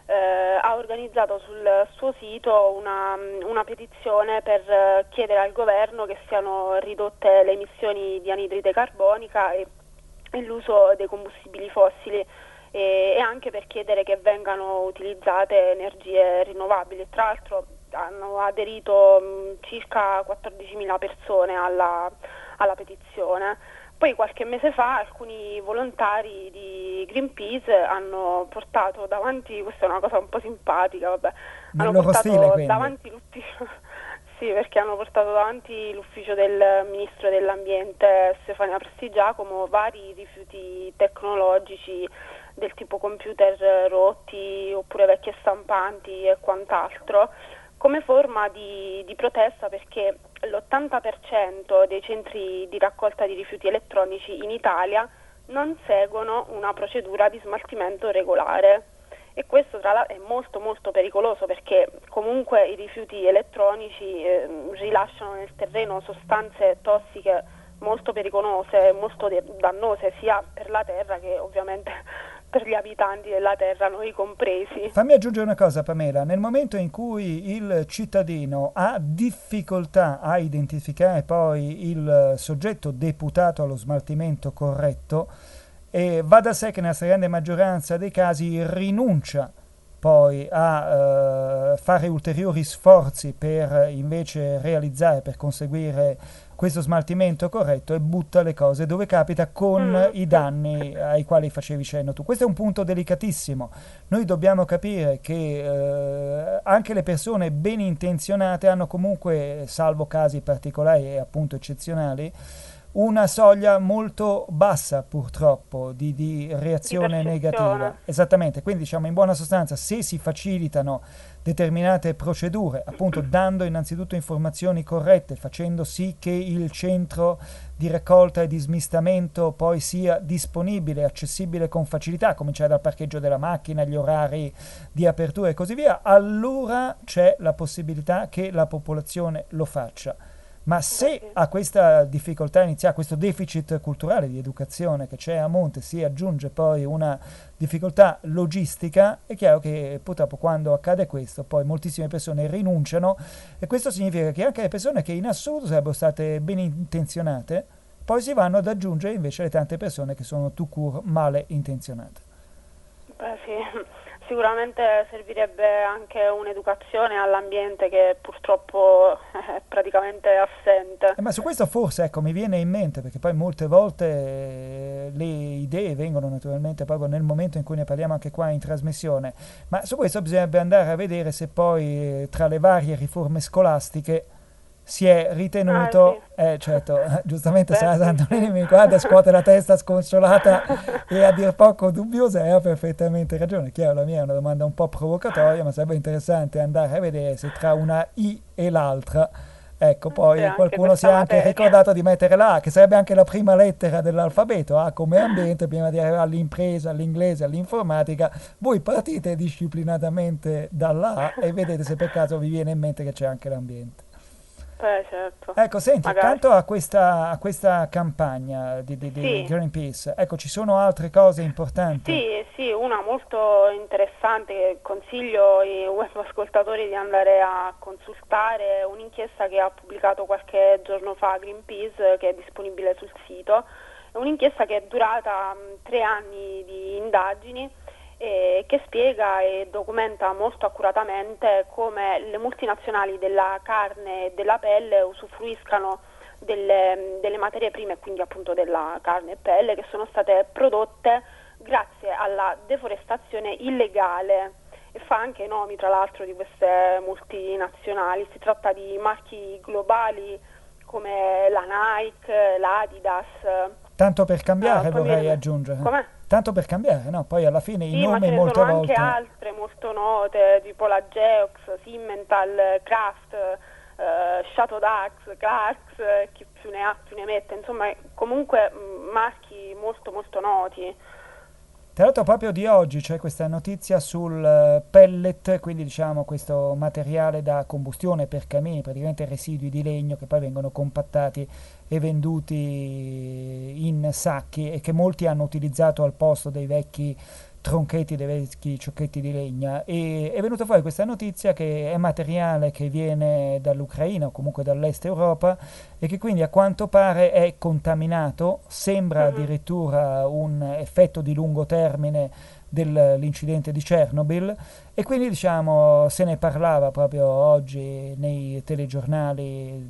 Ha organizzato sul suo sito una petizione per chiedere al governo che siano ridotte le emissioni di anidride carbonica e l'uso dei combustibili fossili, e anche per chiedere che vengano utilizzate energie rinnovabili. Tra l'altro hanno aderito circa 14.000 persone alla petizione. Poi qualche mese fa alcuni volontari di Greenpeace hanno portato davanti, questa è una cosa un po' simpatica, vabbè, Nel hanno loro portato stile, quindi. davanti l'ufficio, sì, perché hanno portato davanti l'ufficio del ministro dell'ambiente Stefania Prestigiacomo vari rifiuti tecnologici del tipo computer rotti oppure vecchie stampanti e quant'altro, come forma di protesta, perché l'80% dei centri di raccolta di rifiuti elettronici in Italia non seguono una procedura di smaltimento regolare, e questo tra l'altro è molto molto pericoloso, perché comunque i rifiuti elettronici rilasciano nel terreno sostanze tossiche molto pericolose, molto dannose sia per la terra che ovviamente per gli abitanti della terra, noi compresi. Fammi aggiungere una cosa, Pamela: nel momento in cui il cittadino ha difficoltà a identificare poi il soggetto deputato allo smaltimento corretto, va da sé che nella stragrande maggioranza dei casi rinuncia poi a fare ulteriori sforzi per invece realizzare, per conseguire questo smaltimento corretto, e butta le cose dove capita, con i danni ai quali facevi cenno tu. Questo è un punto delicatissimo. Noi dobbiamo capire che anche le persone ben intenzionate hanno comunque, salvo casi particolari e appunto eccezionali, una soglia molto bassa purtroppo di reazione negativa. Esattamente, quindi diciamo in buona sostanza, se si facilitano determinate procedure, appunto dando innanzitutto informazioni corrette, facendo sì che il centro di raccolta e di smistamento poi sia disponibile, accessibile con facilità, cominciare dal parcheggio della macchina, gli orari di apertura e così via, allora c'è la possibilità che la popolazione lo faccia. Ma se a questa difficoltà iniziale, a questo deficit culturale di educazione che c'è a monte, si aggiunge poi una difficoltà logistica, è chiaro che purtroppo quando accade questo poi moltissime persone rinunciano, e questo significa che anche le persone che in assoluto sarebbero state ben intenzionate poi si vanno ad aggiungere invece le tante persone che sono tout court male intenzionate. Beh sì, sicuramente servirebbe anche un'educazione all'ambiente che purtroppo è praticamente assente. Ma su questo forse, ecco, mi viene in mente, perché poi molte volte le idee vengono naturalmente proprio nel momento in cui ne parliamo anche qua in trasmissione, ma su questo bisognerebbe andare a vedere se poi tra le varie riforme scolastiche si è ritenuto, certo, giustamente Sara Santolini mi guarda, scuote la testa sconsolata e a dir poco dubbiosa, e ha perfettamente ragione. Chiaro, la mia è una domanda un po' provocatoria, ma sarebbe interessante andare a vedere se tra una I e l'altra Ecco, poi C'è anche qualcuno si è questa anche materia. ricordato di mettere la, che sarebbe anche la prima lettera dell'alfabeto, A come ambiente, prima di arrivare all'impresa, all'inglese, all'informatica. Voi partite disciplinatamente dalla A e vedete se per caso vi viene in mente che c'è anche l'ambiente. Certo. Ecco, senti, Magari. accanto a questa campagna di Sì. Greenpeace, ecco, ci sono altre cose importanti? Sì, una molto interessante che consiglio ai web ascoltatori di andare a consultare, un'inchiesta che ha pubblicato qualche giorno fa Greenpeace, che è disponibile sul sito. È un'inchiesta che è durata 3 anni di indagini e che spiega e documenta molto accuratamente come le multinazionali della carne e della pelle usufruiscano delle materie prime, quindi appunto della carne e pelle, che sono state prodotte grazie alla deforestazione illegale, e fa anche i nomi tra l'altro di queste multinazionali. Si tratta di marchi globali come la Nike, l'Adidas. Tanto per cambiare, poi vorrei viene- aggiungere. Com'è? Tanto per cambiare, no? Poi alla fine i Sì, ma nomi ce ne molte sono volte... anche altre molto note, tipo la Geox, Simmental, Kraft, Chateau d'Axe, Clarks, chi più ne ha più ne mette, insomma comunque marchi molto molto noti. Tra l'altro proprio di oggi c'è questa notizia sul pellet, quindi diciamo questo materiale da combustione per camini, praticamente residui di legno che poi vengono compattati e venduti in sacchi e che molti hanno utilizzato al posto dei vecchi tronchetti, dei vecchi ciocchetti di legna. E è venuta fuori questa notizia che è materiale che viene dall'Ucraina o comunque dall'est Europa e che quindi a quanto pare è contaminato, sembra addirittura un effetto di lungo termine dell'incidente di Chernobyl, e quindi diciamo se ne parlava proprio oggi nei telegiornali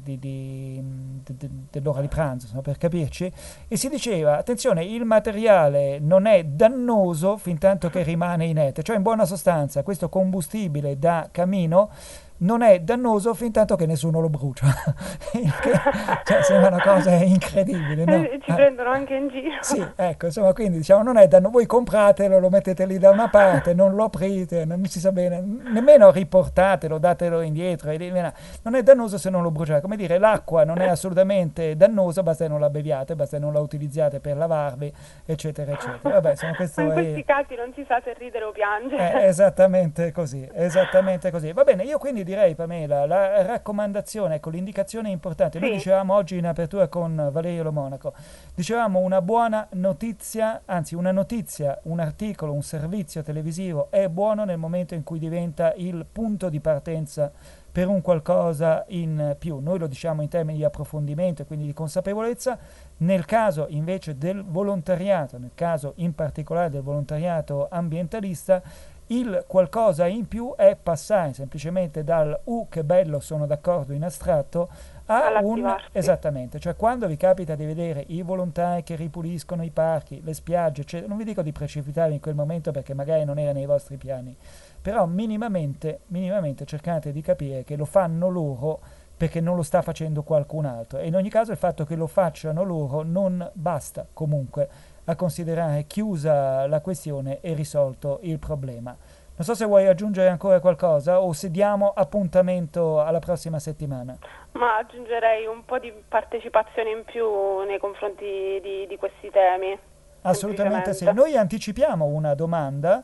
dell'ora di pranzo, insomma, per capirci, e si diceva attenzione, il materiale non è dannoso fin tanto che rimane inerte, cioè in buona sostanza questo combustibile da camino non è dannoso fin tanto che nessuno lo brucia. Il che, cioè, sembra una cosa incredibile, no? Ci prendono anche in giro. Sì, ecco, insomma, quindi diciamo non è dannoso, voi compratelo, lo mettete lì da una parte, non lo aprite, non si sa bene, nemmeno riportatelo, datelo indietro, non è dannoso se non lo bruciate. Come dire, l'acqua non è assolutamente dannosa, basta che non la beviate, basta che non la utilizzate per lavarvi, eccetera, eccetera. Vabbè, insomma, questo Ma in è... questi casi non si sa se ridere o piangere. Esattamente così, esattamente così. Va bene, io quindi direi, Pamela, la raccomandazione, ecco, l'indicazione importante. Noi Sì. dicevamo oggi in apertura con Valerio Lo Monaco, dicevamo una buona notizia, anzi una notizia, un articolo, un servizio televisivo è buono nel momento in cui diventa il punto di partenza per un qualcosa in più. Noi lo diciamo in termini di approfondimento e quindi di consapevolezza. Nel caso invece del volontariato, nel caso in particolare del volontariato ambientalista, il qualcosa in più è passare semplicemente dal che bello, sono d'accordo in astratto, a All'attivarsi. esattamente, cioè quando vi capita di vedere i volontari che ripuliscono i parchi, le spiagge, eccetera, non vi dico di precipitarvi in quel momento perché magari non era nei vostri piani, però minimamente cercate di capire che lo fanno loro perché non lo sta facendo qualcun altro, e in ogni caso il fatto che lo facciano loro non basta comunque a considerare chiusa la questione e risolto il problema. Non so se vuoi aggiungere ancora qualcosa o se diamo appuntamento alla prossima settimana. Ma aggiungerei un po' di partecipazione in più nei confronti di questi temi. Assolutamente sì. semplicemente. Noi anticipiamo una domanda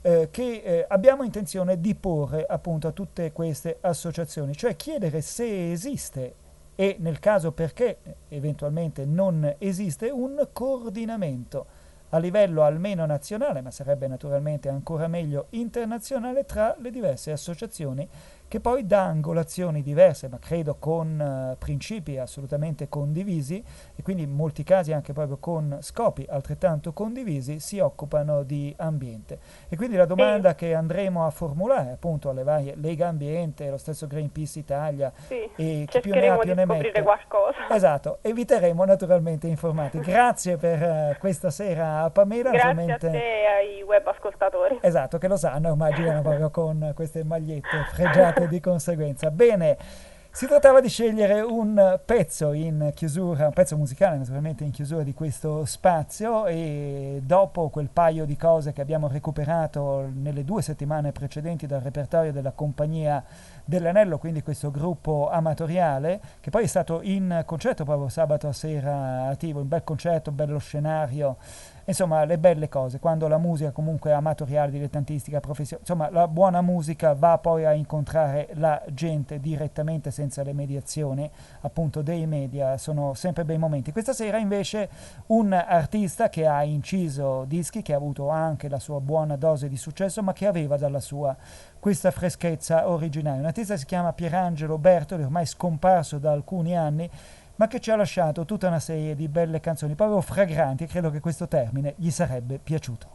che abbiamo intenzione di porre appunto a tutte queste associazioni, cioè chiedere se esiste, e nel caso perché eventualmente non esiste, un coordinamento a livello almeno nazionale, ma sarebbe naturalmente ancora meglio internazionale, tra le diverse associazioni che poi da angolazioni diverse, ma credo con principi assolutamente condivisi e quindi in molti casi anche proprio con scopi altrettanto condivisi, si occupano di ambiente. E quindi la domanda che andremo a formulare appunto alle varie Lega Ambiente, lo stesso Greenpeace Italia Sì, e chi più ne ha cercheremo più di ne scoprire mette. qualcosa. Esatto, eviteremo naturalmente informati. Grazie per questa sera, Pamela. Grazie a naturalmente- te e ai web ascoltatori. Esatto, che lo sanno, ormai girano proprio con queste magliette fregiate di conseguenza. Bene, Si trattava di scegliere un pezzo in chiusura, un pezzo musicale naturalmente in chiusura di questo spazio, e dopo quel paio di cose che abbiamo recuperato nelle 2 settimane precedenti dal repertorio della Compagnia dell'Anello, quindi questo gruppo amatoriale, che poi è stato in concerto proprio sabato sera a Tivo, un bel concerto, bello scenario, insomma le belle cose, quando la musica comunque è amatoriale, dilettantistica, professionale, insomma la buona musica va poi a incontrare la gente direttamente senza le mediazioni appunto dei media, sono sempre bei momenti. Questa sera invece un artista che ha inciso dischi, che ha avuto anche la sua buona dose di successo, ma che aveva dalla sua questa freschezza originale. Un artista che si chiama Pierangelo Bertoli, ormai scomparso da alcuni anni, ma che ci ha lasciato tutta una serie di belle canzoni, proprio fragranti, e credo che questo termine gli sarebbe piaciuto.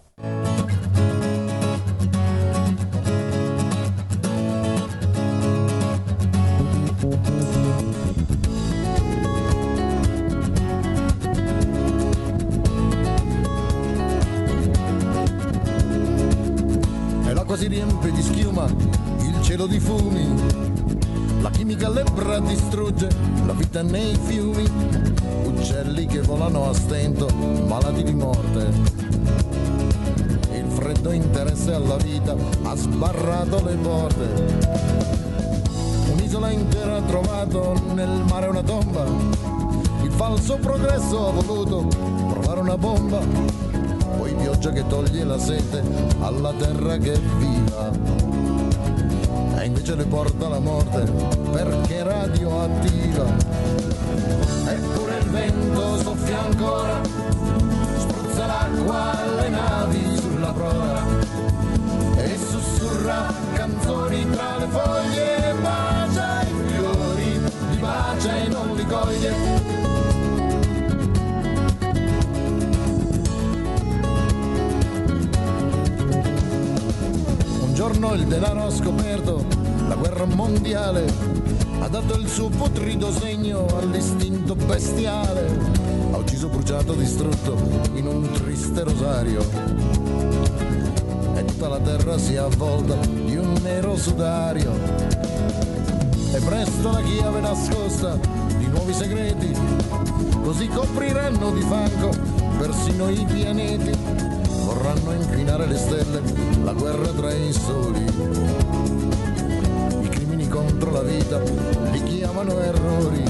E l'acqua si riempie di schiuma, il cielo di fumi. La chimica lebbra distrugge la vita nei fiumi, uccelli che volano a stento, malati di morte. Il freddo interesse alla vita ha sbarrato le porte. Un'isola intera ha trovato nel mare una tomba. Il falso progresso ha voluto provare una bomba. Poi pioggia che toglie la sete alla terra che è viva. E invece le porta la morte perché radioattiva. Eppure il vento soffia ancora, spruzza l'acqua alle navi sulla prora e sussurra canzoni tra le foglie, bacia i fiori, li bacia e non li coglie. Un giorno il denaro ha scoperto la guerra mondiale, ha dato il suo putrido segno all'istinto bestiale, ha ucciso, bruciato, distrutto in un triste rosario, e tutta la terra si è avvolta di un nero sudario. E presto la chiave nascosta di nuovi segreti, così copriranno di fango persino i pianeti, vorranno inquinare le stelle, la guerra tra i soli. I crimini contro la vita li chiamano errori.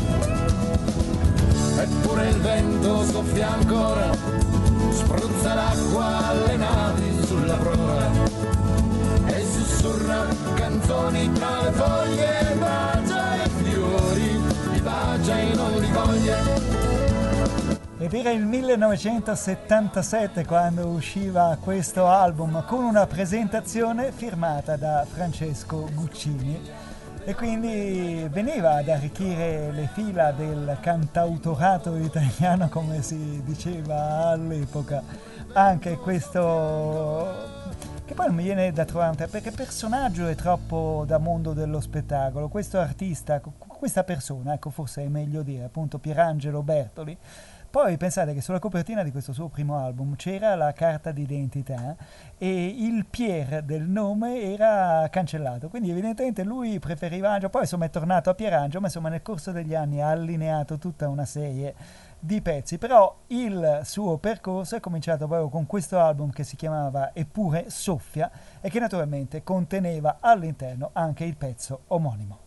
Eppure il vento soffia ancora, spruzza l'acqua alle navi sulla prora e sussurra canzoni tra le foglie, bacia i fiori, li bacia e non li coglie. Ed era il 1977 quando usciva questo album, con una presentazione firmata da Francesco Guccini, e quindi veniva ad arricchire le fila del cantautorato italiano, come si diceva all'epoca, anche questo, che poi non mi viene da trovare, perché personaggio è troppo da mondo dello spettacolo, questo artista, questa persona, ecco, forse è meglio dire, appunto Pierangelo Bertoli. Poi pensate che sulla copertina di questo suo primo album c'era la carta d'identità e il Pier del nome era cancellato, quindi evidentemente lui preferiva Angelo, poi insomma è tornato a Pierangelo, ma insomma nel corso degli anni ha allineato tutta una serie di pezzi, però il suo percorso è cominciato proprio con questo album che si chiamava Eppure Soffia e che naturalmente conteneva all'interno anche il pezzo omonimo.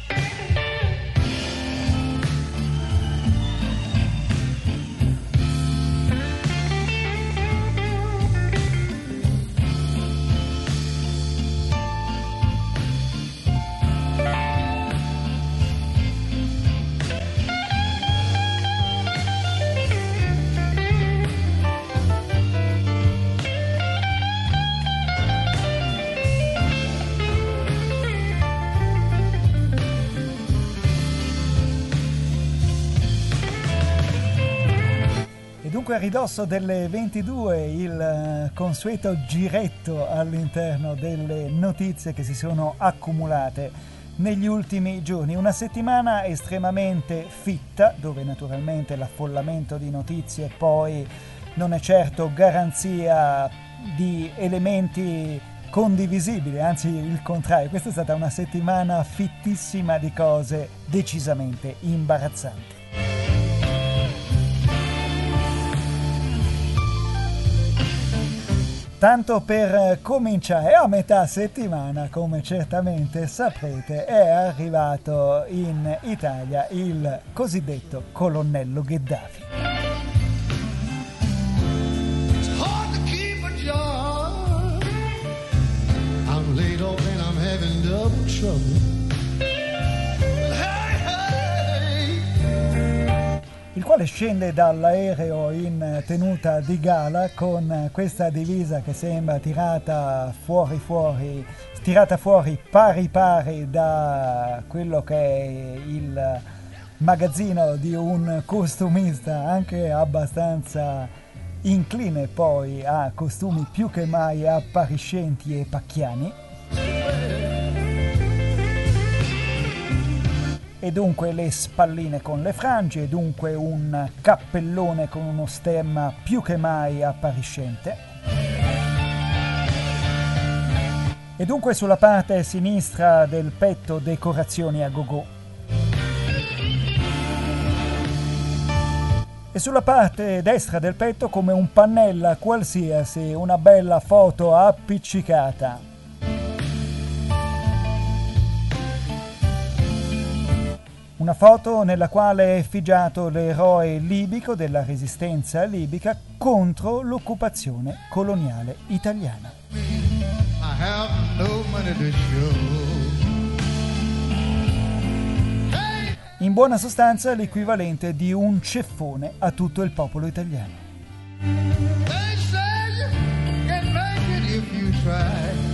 Dunque a ridosso delle 22 il consueto giretto all'interno delle notizie che si sono accumulate negli ultimi giorni. Una settimana estremamente fitta, dove naturalmente l'affollamento di notizie poi non è certo garanzia di elementi condivisibili, anzi il contrario. Questa è stata una settimana fittissima di cose decisamente imbarazzanti. Tanto per cominciare, a metà settimana, come certamente saprete, è arrivato in Italia il cosiddetto colonnello Gheddafi. It's hard to keep a job. I'm laid off and I'm having double trouble. Il quale scende dall'aereo in tenuta di gala con questa divisa che sembra tirata fuori pari pari da quello che è il magazzino di un costumista, anche abbastanza incline poi a costumi più che mai appariscenti e pacchiani. E dunque le spalline con le frange, e dunque un cappellone con uno stemma più che mai appariscente. E dunque sulla parte sinistra del petto decorazioni a go-go. E sulla parte destra del petto, come un pannella qualsiasi, una bella foto appiccicata. Una foto nella quale è effigiato l'eroe libico della resistenza libica contro l'occupazione coloniale italiana. I have no money to show. In buona sostanza l'equivalente di un ceffone a tutto il popolo italiano. They say you can make it if you try.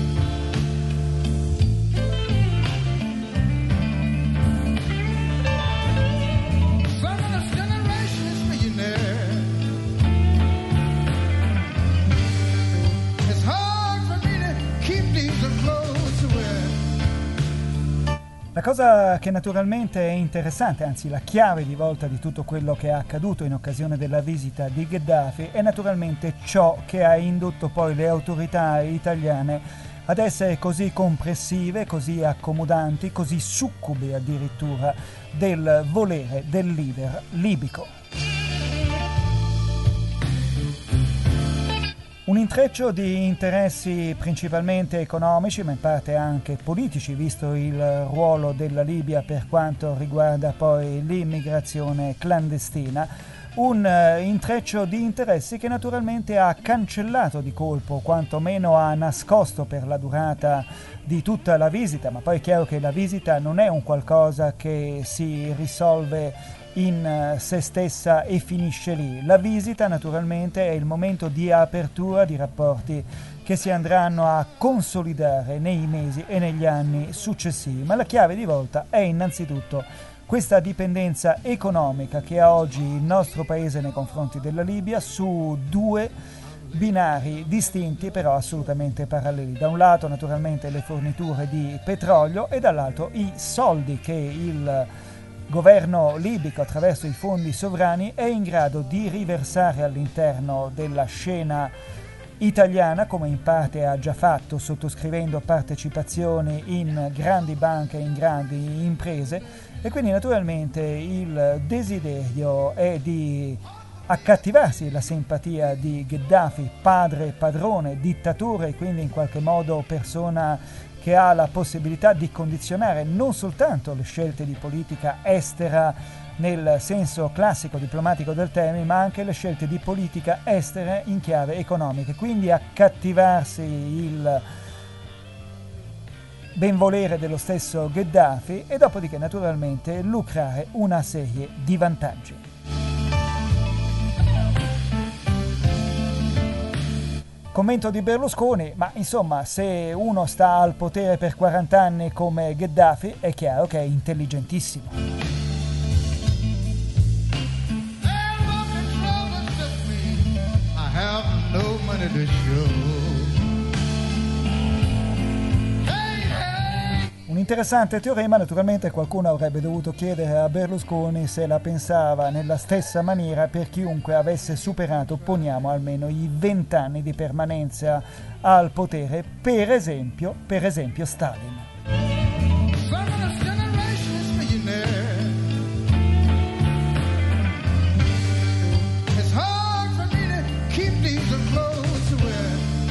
La cosa che naturalmente è interessante, anzi la chiave di volta di tutto quello che è accaduto in occasione della visita di Gheddafi, è naturalmente ciò che ha indotto poi le autorità italiane ad essere così compressive, così accomodanti, così succubi addirittura del volere del leader libico. Un intreccio di interessi principalmente economici, ma in parte anche politici, visto il ruolo della Libia per quanto riguarda poi l'immigrazione clandestina. Un intreccio di interessi che naturalmente ha cancellato di colpo, quantomeno ha nascosto per la durata di tutta la visita, ma poi è chiaro che la visita non è un qualcosa che si risolve in se stessa e finisce lì. La visita naturalmente è il momento di apertura di rapporti che si andranno a consolidare nei mesi e negli anni successivi, ma la chiave di volta è innanzitutto questa dipendenza economica che ha oggi il nostro paese nei confronti della Libia su due binari distinti però assolutamente paralleli. Da un lato naturalmente le forniture di petrolio e dall'altro i soldi che il governo libico attraverso i fondi sovrani è in grado di riversare all'interno della scena italiana, come in parte ha già fatto sottoscrivendo partecipazioni in grandi banche, in grandi imprese, e quindi naturalmente il desiderio è di accattivarsi la simpatia di Gheddafi, padre, padrone, dittatore, e quindi in qualche modo persona che ha la possibilità di condizionare non soltanto le scelte di politica estera nel senso classico diplomatico del termine, ma anche le scelte di politica estera in chiave economica, quindi accattivarsi il benvolere dello stesso Gheddafi e dopodiché naturalmente lucrare una serie di vantaggi. Commento di Berlusconi, ma insomma se uno sta al potere per 40 anni come Gheddafi è chiaro che è intelligentissimo. Un interessante teorema. Naturalmente qualcuno avrebbe dovuto chiedere a Berlusconi se la pensava nella stessa maniera per chiunque avesse superato, poniamo, almeno i 20 anni di permanenza al potere, per esempio Stalin. Feminist generation is millionaire. It's hard for me to keep these clothes to wear.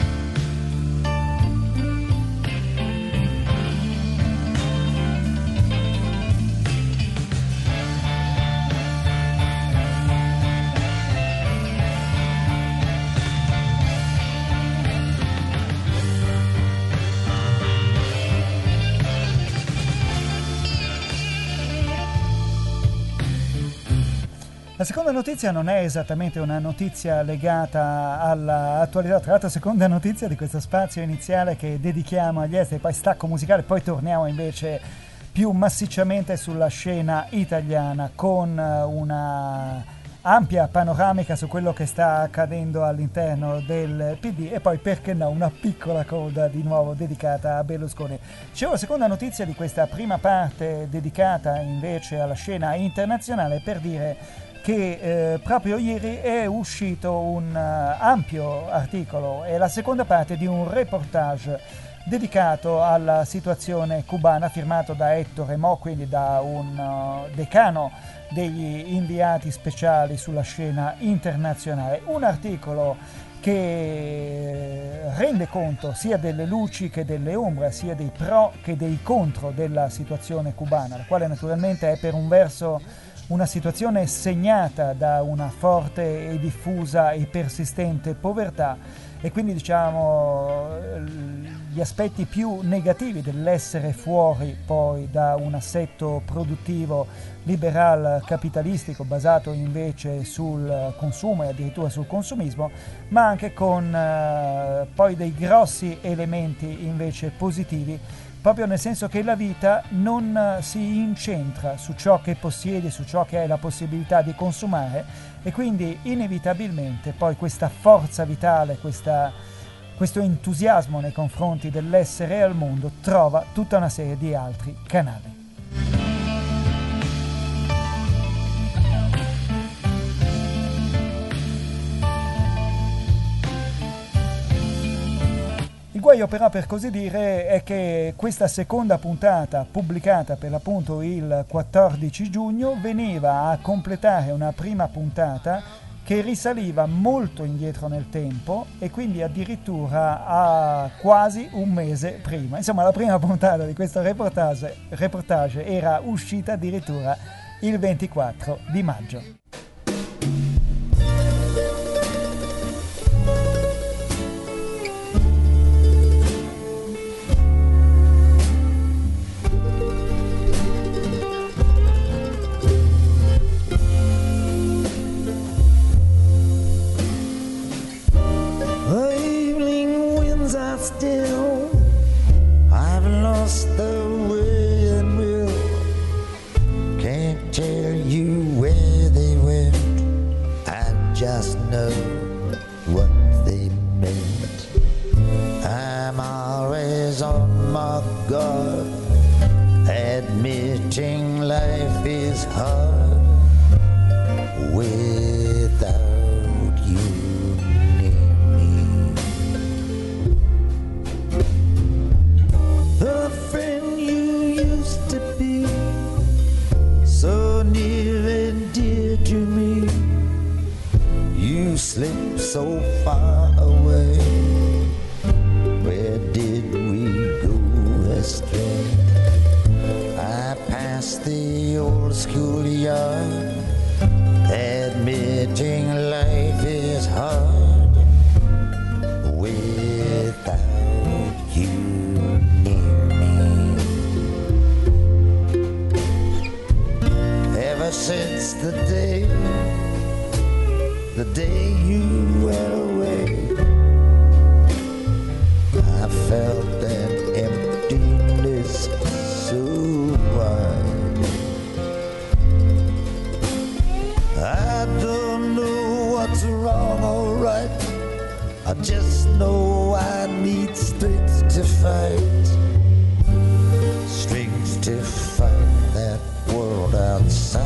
La seconda notizia non è esattamente una notizia legata all'attualità, tra l'altro seconda notizia di questo spazio iniziale che dedichiamo agli esteri, poi stacco musicale, poi torniamo invece più massicciamente sulla scena italiana con una ampia panoramica su quello che sta accadendo all'interno del PD e poi, perché no, una piccola coda di nuovo dedicata a Berlusconi. Dicevo, la seconda notizia di questa prima parte dedicata invece alla scena internazionale, per dire che proprio ieri è uscito un ampio articolo, è la seconda parte di un reportage dedicato alla situazione cubana, firmato da Ettore Mo, quindi da un decano degli inviati speciali sulla scena internazionale. Un articolo che rende conto sia delle luci che delle ombre, sia dei pro che dei contro della situazione cubana, la quale naturalmente è per un verso una situazione segnata da una forte e diffusa e persistente povertà, e quindi diciamo gli aspetti più negativi dell'essere fuori poi da un assetto produttivo liberal capitalistico basato invece sul consumo e addirittura sul consumismo, ma anche con poi dei grossi elementi invece positivi, proprio nel senso che la vita non si incentra su ciò che possiedi, su ciò che hai la possibilità di consumare, e quindi inevitabilmente poi questa forza vitale, questo entusiasmo nei confronti dell'essere al mondo trova tutta una serie di altri canali. Il guaio però, per così dire, è che questa seconda puntata, pubblicata per l'appunto il 14 giugno, veniva a completare una prima puntata che risaliva molto indietro nel tempo e quindi addirittura a quasi un mese prima. Insomma, la prima puntata di questo reportage era uscita addirittura il 24 di maggio. Still, I've lost the way and will. Can't tell you where they went. I just know what they meant. I'm always on my guard, admitting life is hard without you. The friend you used to be, so near and dear to me, you slipped so far away. Where did we go astray? I passed the old schoolyard, admitting life is hard without you. Ever since the day you went away, I felt an emptiness so wide. I don't know what's wrong or right, I just know I need strength to fight. Strength to fight that world outside.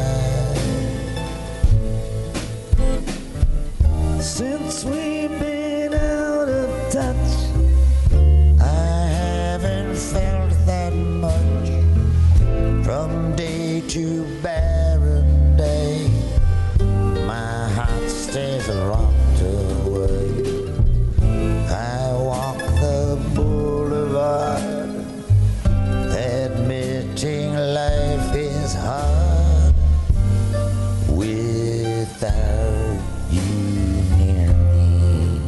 Since we've been out of touch, I haven't felt that much. From day to barren day, my heart stays locked away. I walk the boulevard, admitting life is hard without you near me.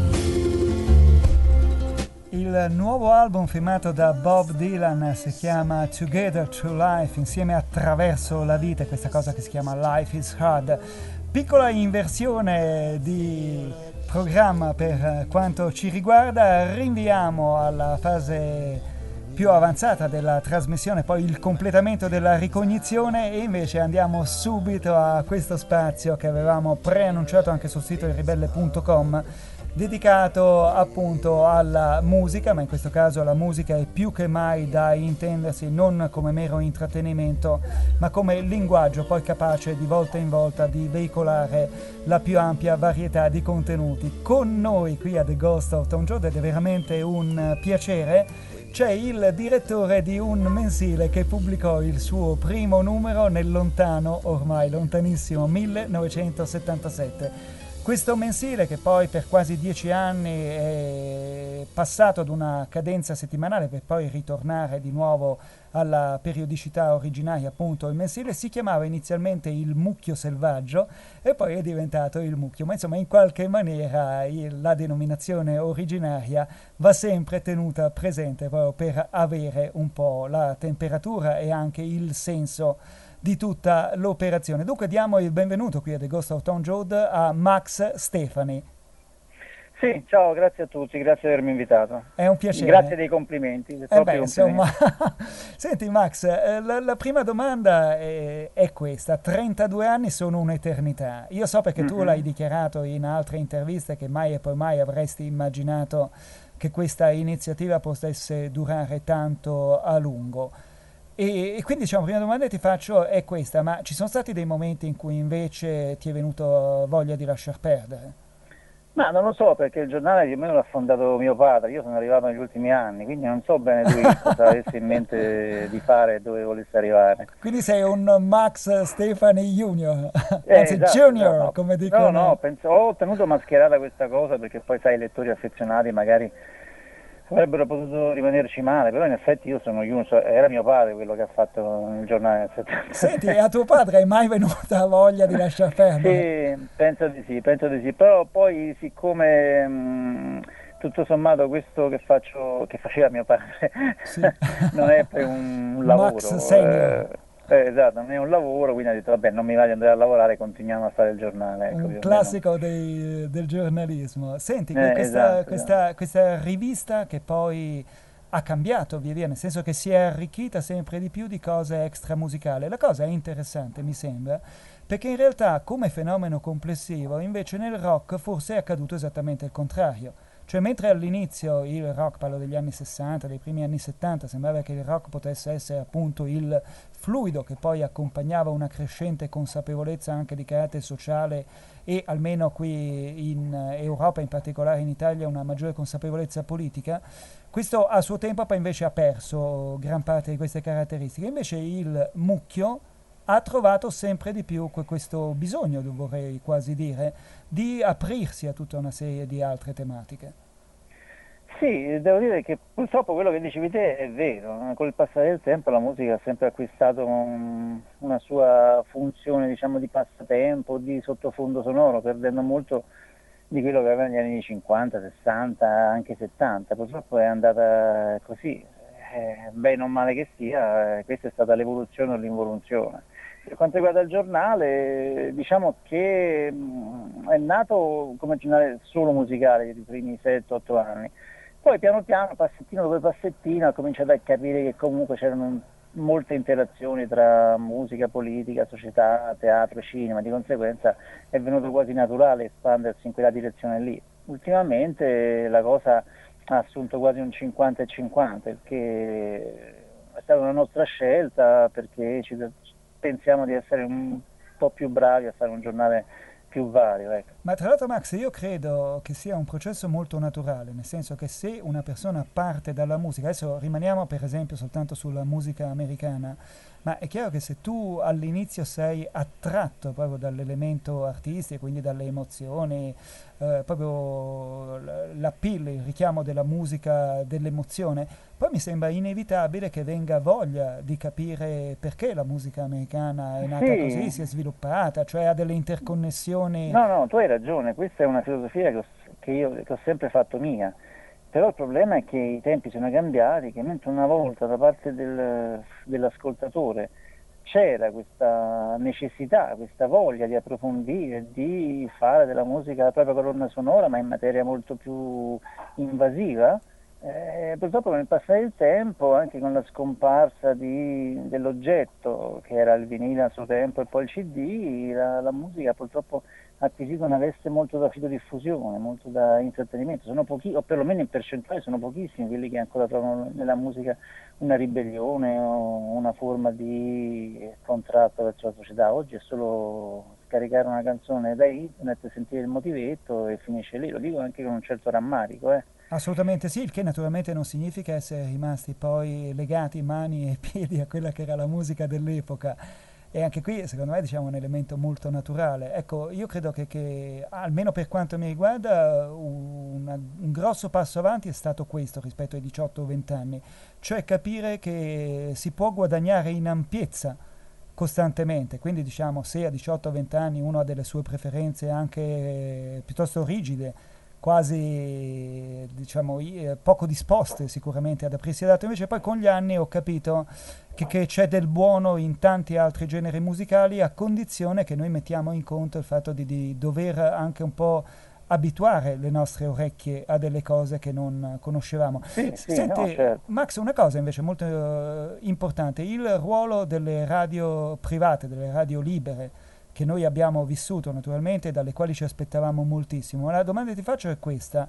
Il nuovo album firmato da Bob Dylan si chiama Together Through Life, insieme attraverso la vita, questa cosa che si chiama Life is Hard. Piccola inversione di programma per quanto ci riguarda, rinviamo alla fase più avanzata della trasmissione, poi il completamento della ricognizione, e invece andiamo subito a questo spazio che avevamo preannunciato anche sul sito iribelle.com, dedicato appunto alla musica, ma in questo caso la musica è più che mai da intendersi non come mero intrattenimento, ma come linguaggio poi capace di volta in volta di veicolare la più ampia varietà di contenuti. Con noi qui a The Ghost of Tom Joad, ed è veramente un piacere, c'è il direttore di un mensile che pubblicò il suo primo numero nel lontano, ormai lontanissimo 1977. Questo mensile, che poi per quasi 10 anni è passato ad una cadenza settimanale per poi ritornare di nuovo alla periodicità originaria, appunto il mensile, si chiamava inizialmente Il Mucchio Selvaggio e poi è diventato Il Mucchio, ma insomma in qualche maniera la denominazione originaria va sempre tenuta presente proprio per avere un po' la temperatura e anche il senso di tutta l'operazione. Dunque diamo il benvenuto qui a The Ghost of Tom Joad a Max Stefani. Sì, ciao, grazie a tutti, grazie di avermi invitato. È un piacere. Grazie dei complimenti. Insomma. Senti Max, la prima domanda è questa. 32 anni sono un'eternità. Io so, perché tu l'hai dichiarato in altre interviste, che mai e poi mai avresti immaginato che questa iniziativa potesse durare tanto a lungo. E quindi diciamo, la prima domanda che ti faccio è questa: ma ci sono stati dei momenti in cui invece ti è venuto voglia di lasciar perdere? Ma non lo so, perché il giornale più o meno l'ha fondato mio padre, io sono arrivato negli ultimi anni, quindi non so bene lui cosa avesse in mente di fare e dove volesse arrivare. Quindi sei un Max Stefani Junior, anzi esatto, Junior, no, come dicono. No, ho tenuto mascherata questa cosa, perché poi sai, i lettori affezionati magari avrebbero potuto rimanerci male, però in effetti io sono Junior, era mio padre quello che ha fatto il giornale nel 70. Senti, e a tuo padre è mai venuta voglia di lasciar perdere? Sì, penso di sì, però poi siccome tutto sommato questo che faceva mio padre Sì. non è poi un lavoro. Max Senior. Esatto, non è un lavoro, quindi ha detto vabbè, non mi va di andare a lavorare, continuiamo a fare il giornale. Ecco, Un classico del giornalismo. Senti, questa rivista che poi ha cambiato via via, nel senso che si è arricchita sempre di più di cose extramusicali. La cosa è interessante, mi sembra, perché in realtà come fenomeno complessivo invece nel rock forse è accaduto esattamente il contrario. Cioè, mentre all'inizio il rock, parlo degli anni 60, dei primi anni 70, sembrava che il rock potesse essere appunto il fluido che poi accompagnava una crescente consapevolezza anche di carattere sociale e, almeno qui in Europa, in particolare in Italia, una maggiore consapevolezza politica, questo a suo tempo poi invece ha perso gran parte di queste caratteristiche. Invece il mucchio ha trovato sempre di più questo bisogno, vorrei quasi dire, di aprirsi a tutta una serie di altre tematiche. Sì, devo dire che purtroppo quello che dicevi te è vero, con il passare del tempo la musica ha sempre acquistato una sua funzione, diciamo, di passatempo, di sottofondo sonoro, perdendo molto di quello che aveva negli anni 50, 60, anche 70. Purtroppo è andata così, bene o male che sia, questa è stata l'evoluzione o l'involuzione. Per quanto riguarda il giornale, diciamo che è nato come giornale solo musicale i primi 7-8 anni, poi piano piano, passettino dopo passettino, ha cominciato a capire che comunque c'erano molte interazioni tra musica, politica, società, teatro, cinema, di conseguenza è venuto quasi naturale espandersi in quella direzione lì. Ultimamente la cosa ha assunto quasi un 50 e 50, perché è stata una nostra scelta perché pensiamo di essere un po' più bravi a fare un giornale più vario, ecco. Ma tra l'altro Max, io credo che sia un processo molto naturale, nel senso che se una persona parte dalla musica, adesso rimaniamo per esempio soltanto sulla musica americana, ma è chiaro che se tu all'inizio sei attratto proprio dall'elemento artistico, quindi dalle emozioni, proprio l'appeal, il richiamo della musica, dell'emozione, poi mi sembra inevitabile che venga voglia di capire perché la musica americana è nata Sì. così, si è sviluppata, cioè ha delle interconnessioni. No, tu hai ragione, questa è una filosofia che ho sempre fatto mia, però il problema è che i tempi sono cambiati, che mentre una volta da parte dell'ascoltatore c'era questa necessità, questa voglia di approfondire, di fare della musica la propria colonna sonora, ma in materia molto più invasiva, purtroppo con il passare del tempo, anche con la scomparsa dell'oggetto che era il vinile al suo tempo e poi il CD, la musica purtroppo ha acquisito una veste molto da filodiffusione, molto da intrattenimento. Sono pochi, o perlomeno in percentuale sono pochissimi quelli che ancora trovano nella musica una ribellione o una forma di contratto verso la società. Oggi è solo scaricare una canzone da internet, sentire il motivetto e finisce lì. Lo dico anche con un certo rammarico, Assolutamente sì, il che naturalmente non significa essere rimasti poi legati mani e piedi a quella che era la musica dell'epoca. E anche qui, secondo me, diciamo un elemento molto naturale. Ecco, io credo che almeno per quanto mi riguarda, un grosso passo avanti è stato questo rispetto ai 18 o 20 anni, cioè capire che si può guadagnare in ampiezza costantemente. Quindi, diciamo, se a 18 o 20 anni uno ha delle sue preferenze anche piuttosto rigide, quasi diciamo poco disposte sicuramente ad aprirsi ad altro, invece poi con gli anni ho capito che c'è del buono in tanti altri generi musicali, a condizione che noi mettiamo in conto il fatto di dover anche un po' abituare le nostre orecchie a delle cose che non conoscevamo. Sì, Senti, no, certo. Max, una cosa invece molto importante, il ruolo delle radio private, delle radio libere, che noi abbiamo vissuto naturalmente, dalle quali ci aspettavamo moltissimo. La domanda che ti faccio è questa.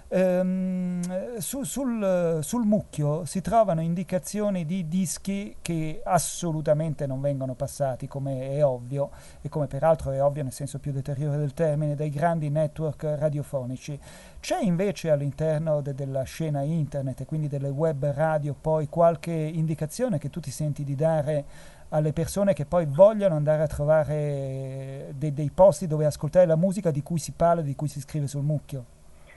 Sul mucchio si trovano indicazioni di dischi che assolutamente non vengono passati, come è ovvio, e come peraltro è ovvio nel senso più deteriore del termine, dai grandi network radiofonici. C'è invece all'interno della scena internet e quindi delle web radio poi qualche indicazione che tu ti senti di dare alle persone che poi vogliono andare a trovare dei posti dove ascoltare la musica di cui si parla, di cui si scrive sul mucchio?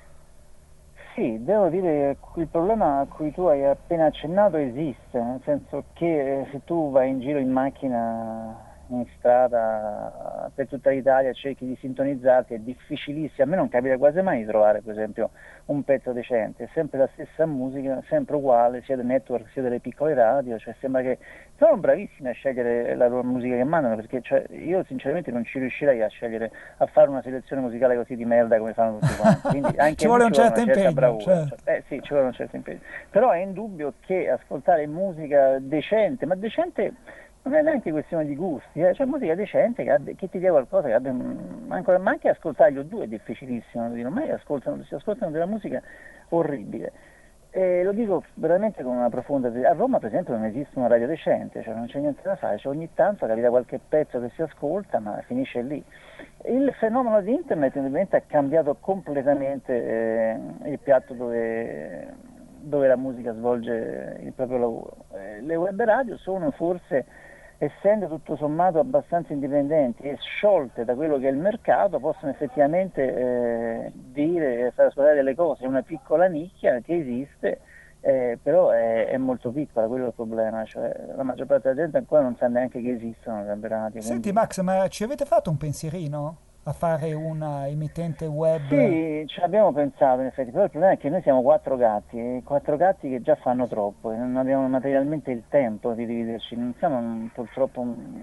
Sì, devo dire che il problema a cui tu hai appena accennato esiste, nel senso che se tu vai in giro in macchina, in strada, per tutta l'Italia, cerchi di sintonizzarti, è difficilissimo, a me non capita quasi mai di trovare per esempio un pezzo decente, è sempre la stessa musica, sempre uguale, sia dei network sia delle piccole radio, cioè sembra che sono bravissimi a scegliere la loro musica che mandano, perché cioè, io sinceramente non ci riuscirei a scegliere, a fare una selezione musicale così di merda come fanno tutti quanti, quindi anche ci vuole un certo una certa impegno, bravura, certo. Sì, ci vuole un certo impegno, però è indubbio che ascoltare musica decente, ma decente non è neanche questione di gusti, cioè musica decente che ti dia qualcosa, che abbia, ma anche ascoltargli o due è difficilissimo, ormai si ascoltano della musica orribile. E lo dico veramente con una profonda... A Roma per esempio non esiste una radio decente, cioè non c'è niente da fare, cioè, ogni tanto capita qualche pezzo che si ascolta ma finisce lì. Il fenomeno di internet ovviamente ha cambiato completamente il piatto dove la musica svolge il proprio lavoro. Le web radio sono forse, essendo tutto sommato abbastanza indipendenti e sciolte da quello che è il mercato, possono effettivamente dire, far ascoltare delle cose, è una piccola nicchia che esiste, però è molto piccola, quello è il problema, cioè la maggior parte della gente ancora non sa neanche che esistono le web radio. Senti Max, ma ci avete fatto un pensierino a fare una emittente web? Sì, ci abbiamo pensato in effetti, però il problema è che noi siamo quattro gatti che già fanno troppo e non abbiamo materialmente il tempo di dividerci, non siamo purtroppo,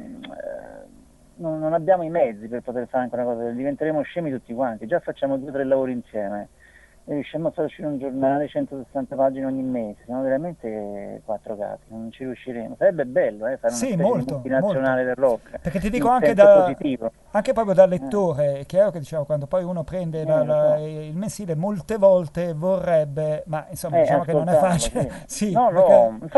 non abbiamo i mezzi per poter fare anche una cosa, diventeremo scemi tutti quanti, già facciamo 2 o 3 lavori insieme. E riusciamo a far uscire un giornale 160 pagine ogni mese, siamo veramente 4 gatti, non ci riusciremo. Sarebbe bello fare una Sì, specie molto, di multinazionale del rock. Perché ti dico in anche senso positivo. anche proprio da lettore, è chiaro che diciamo quando poi uno prende il mensile molte volte vorrebbe, ma insomma diciamo che non è facile. Sì. Sì, No, perché... infatti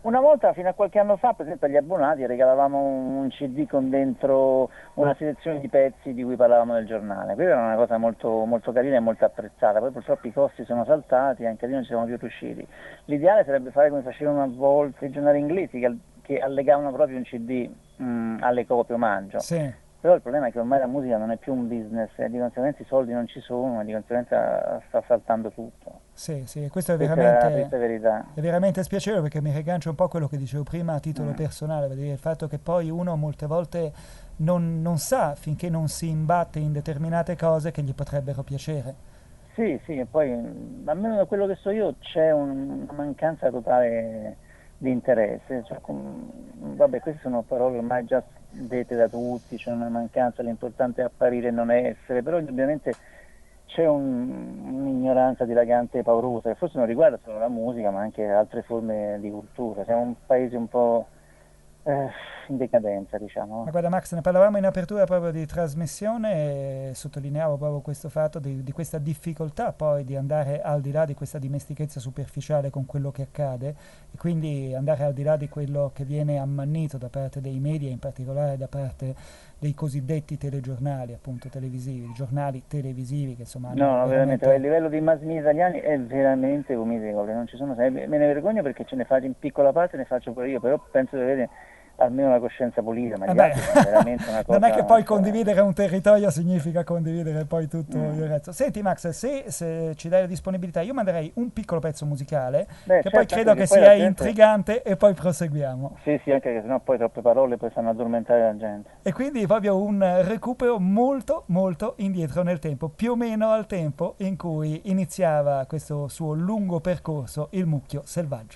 Una volta, fino a qualche anno fa, per esempio agli abbonati regalavamo un CD con dentro una selezione di pezzi di cui parlavamo nel giornale. Quella era una cosa molto, molto carina e molto apprezzata. Poi purtroppo i costi sono saltati, anche lì non ci siamo più riusciti. L'ideale sarebbe fare come facevano a volte i giornali inglesi, che allegavano proprio un CD alle copie omaggio. Sì. Però il problema è che ormai la musica non è più un business e di conseguenza i soldi non ci sono e di conseguenza sta saltando tutto. Sì, sì, questo è Questa è la veramente, triste verità. è veramente spiacevole, perché mi riaggancio un po' a quello che dicevo prima a titolo personale, per dire il fatto che poi uno molte volte non sa, finché non si imbatte in determinate cose, che gli potrebbero piacere. Sì, sì, e poi almeno da quello che so io c'è una mancanza totale di interesse. Cioè, vabbè, queste sono parole ormai già dette da tutti, c'è una mancanza, l'importante è apparire e non essere, però indubbiamente c'è un'ignoranza dilagante e paurosa, che forse non riguarda solo la musica, ma anche altre forme di cultura. Siamo un paese un po' in decadenza, diciamo. Ma guarda Max, ne parlavamo in apertura proprio di trasmissione e sottolineavo proprio questo fatto di questa difficoltà poi di andare al di là di questa dimestichezza superficiale con quello che accade, e quindi andare al di là di quello che viene ammannito da parte dei media, in particolare da parte dei cosiddetti telegiornali, appunto televisivi, giornali televisivi che insomma No, veramente, il livello dei mass media italiani è veramente vomitevole, non ci sono, me ne vergogno perché ce ne faccio in piccola parte, ne faccio pure io, però penso di avere almeno la coscienza pulita, ma gli altri sono veramente una cosa... Non è che poi condividere un territorio significa condividere poi tutto il resto. Senti Max, se ci dai la disponibilità, io manderei un piccolo pezzo musicale, che poi credo che sia intrigante, e poi proseguiamo. Sì, sì, anche che sennò poi troppe parole poi fanno addormentare la gente. E quindi proprio un recupero molto molto indietro nel tempo, più o meno al tempo in cui iniziava questo suo lungo percorso, il mucchio selvaggio.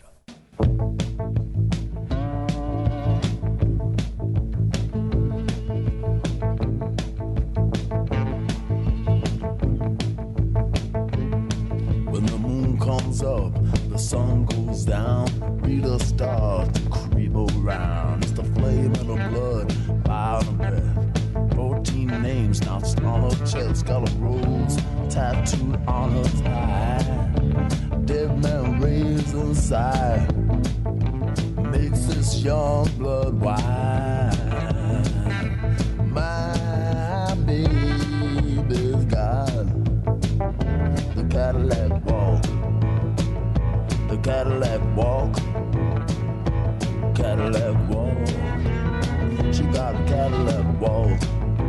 Comes up, the sun goes down, Rita starts to creep around. It's the flame of the blood, fire and breath. 14 names notched on her chest, got a rose tattooed on her thigh. Dead man raised inside, makes this young blood wine. My baby's got the Cadillac walk. The Cadillac walk, Cadillac walk. She got a Cadillac walk.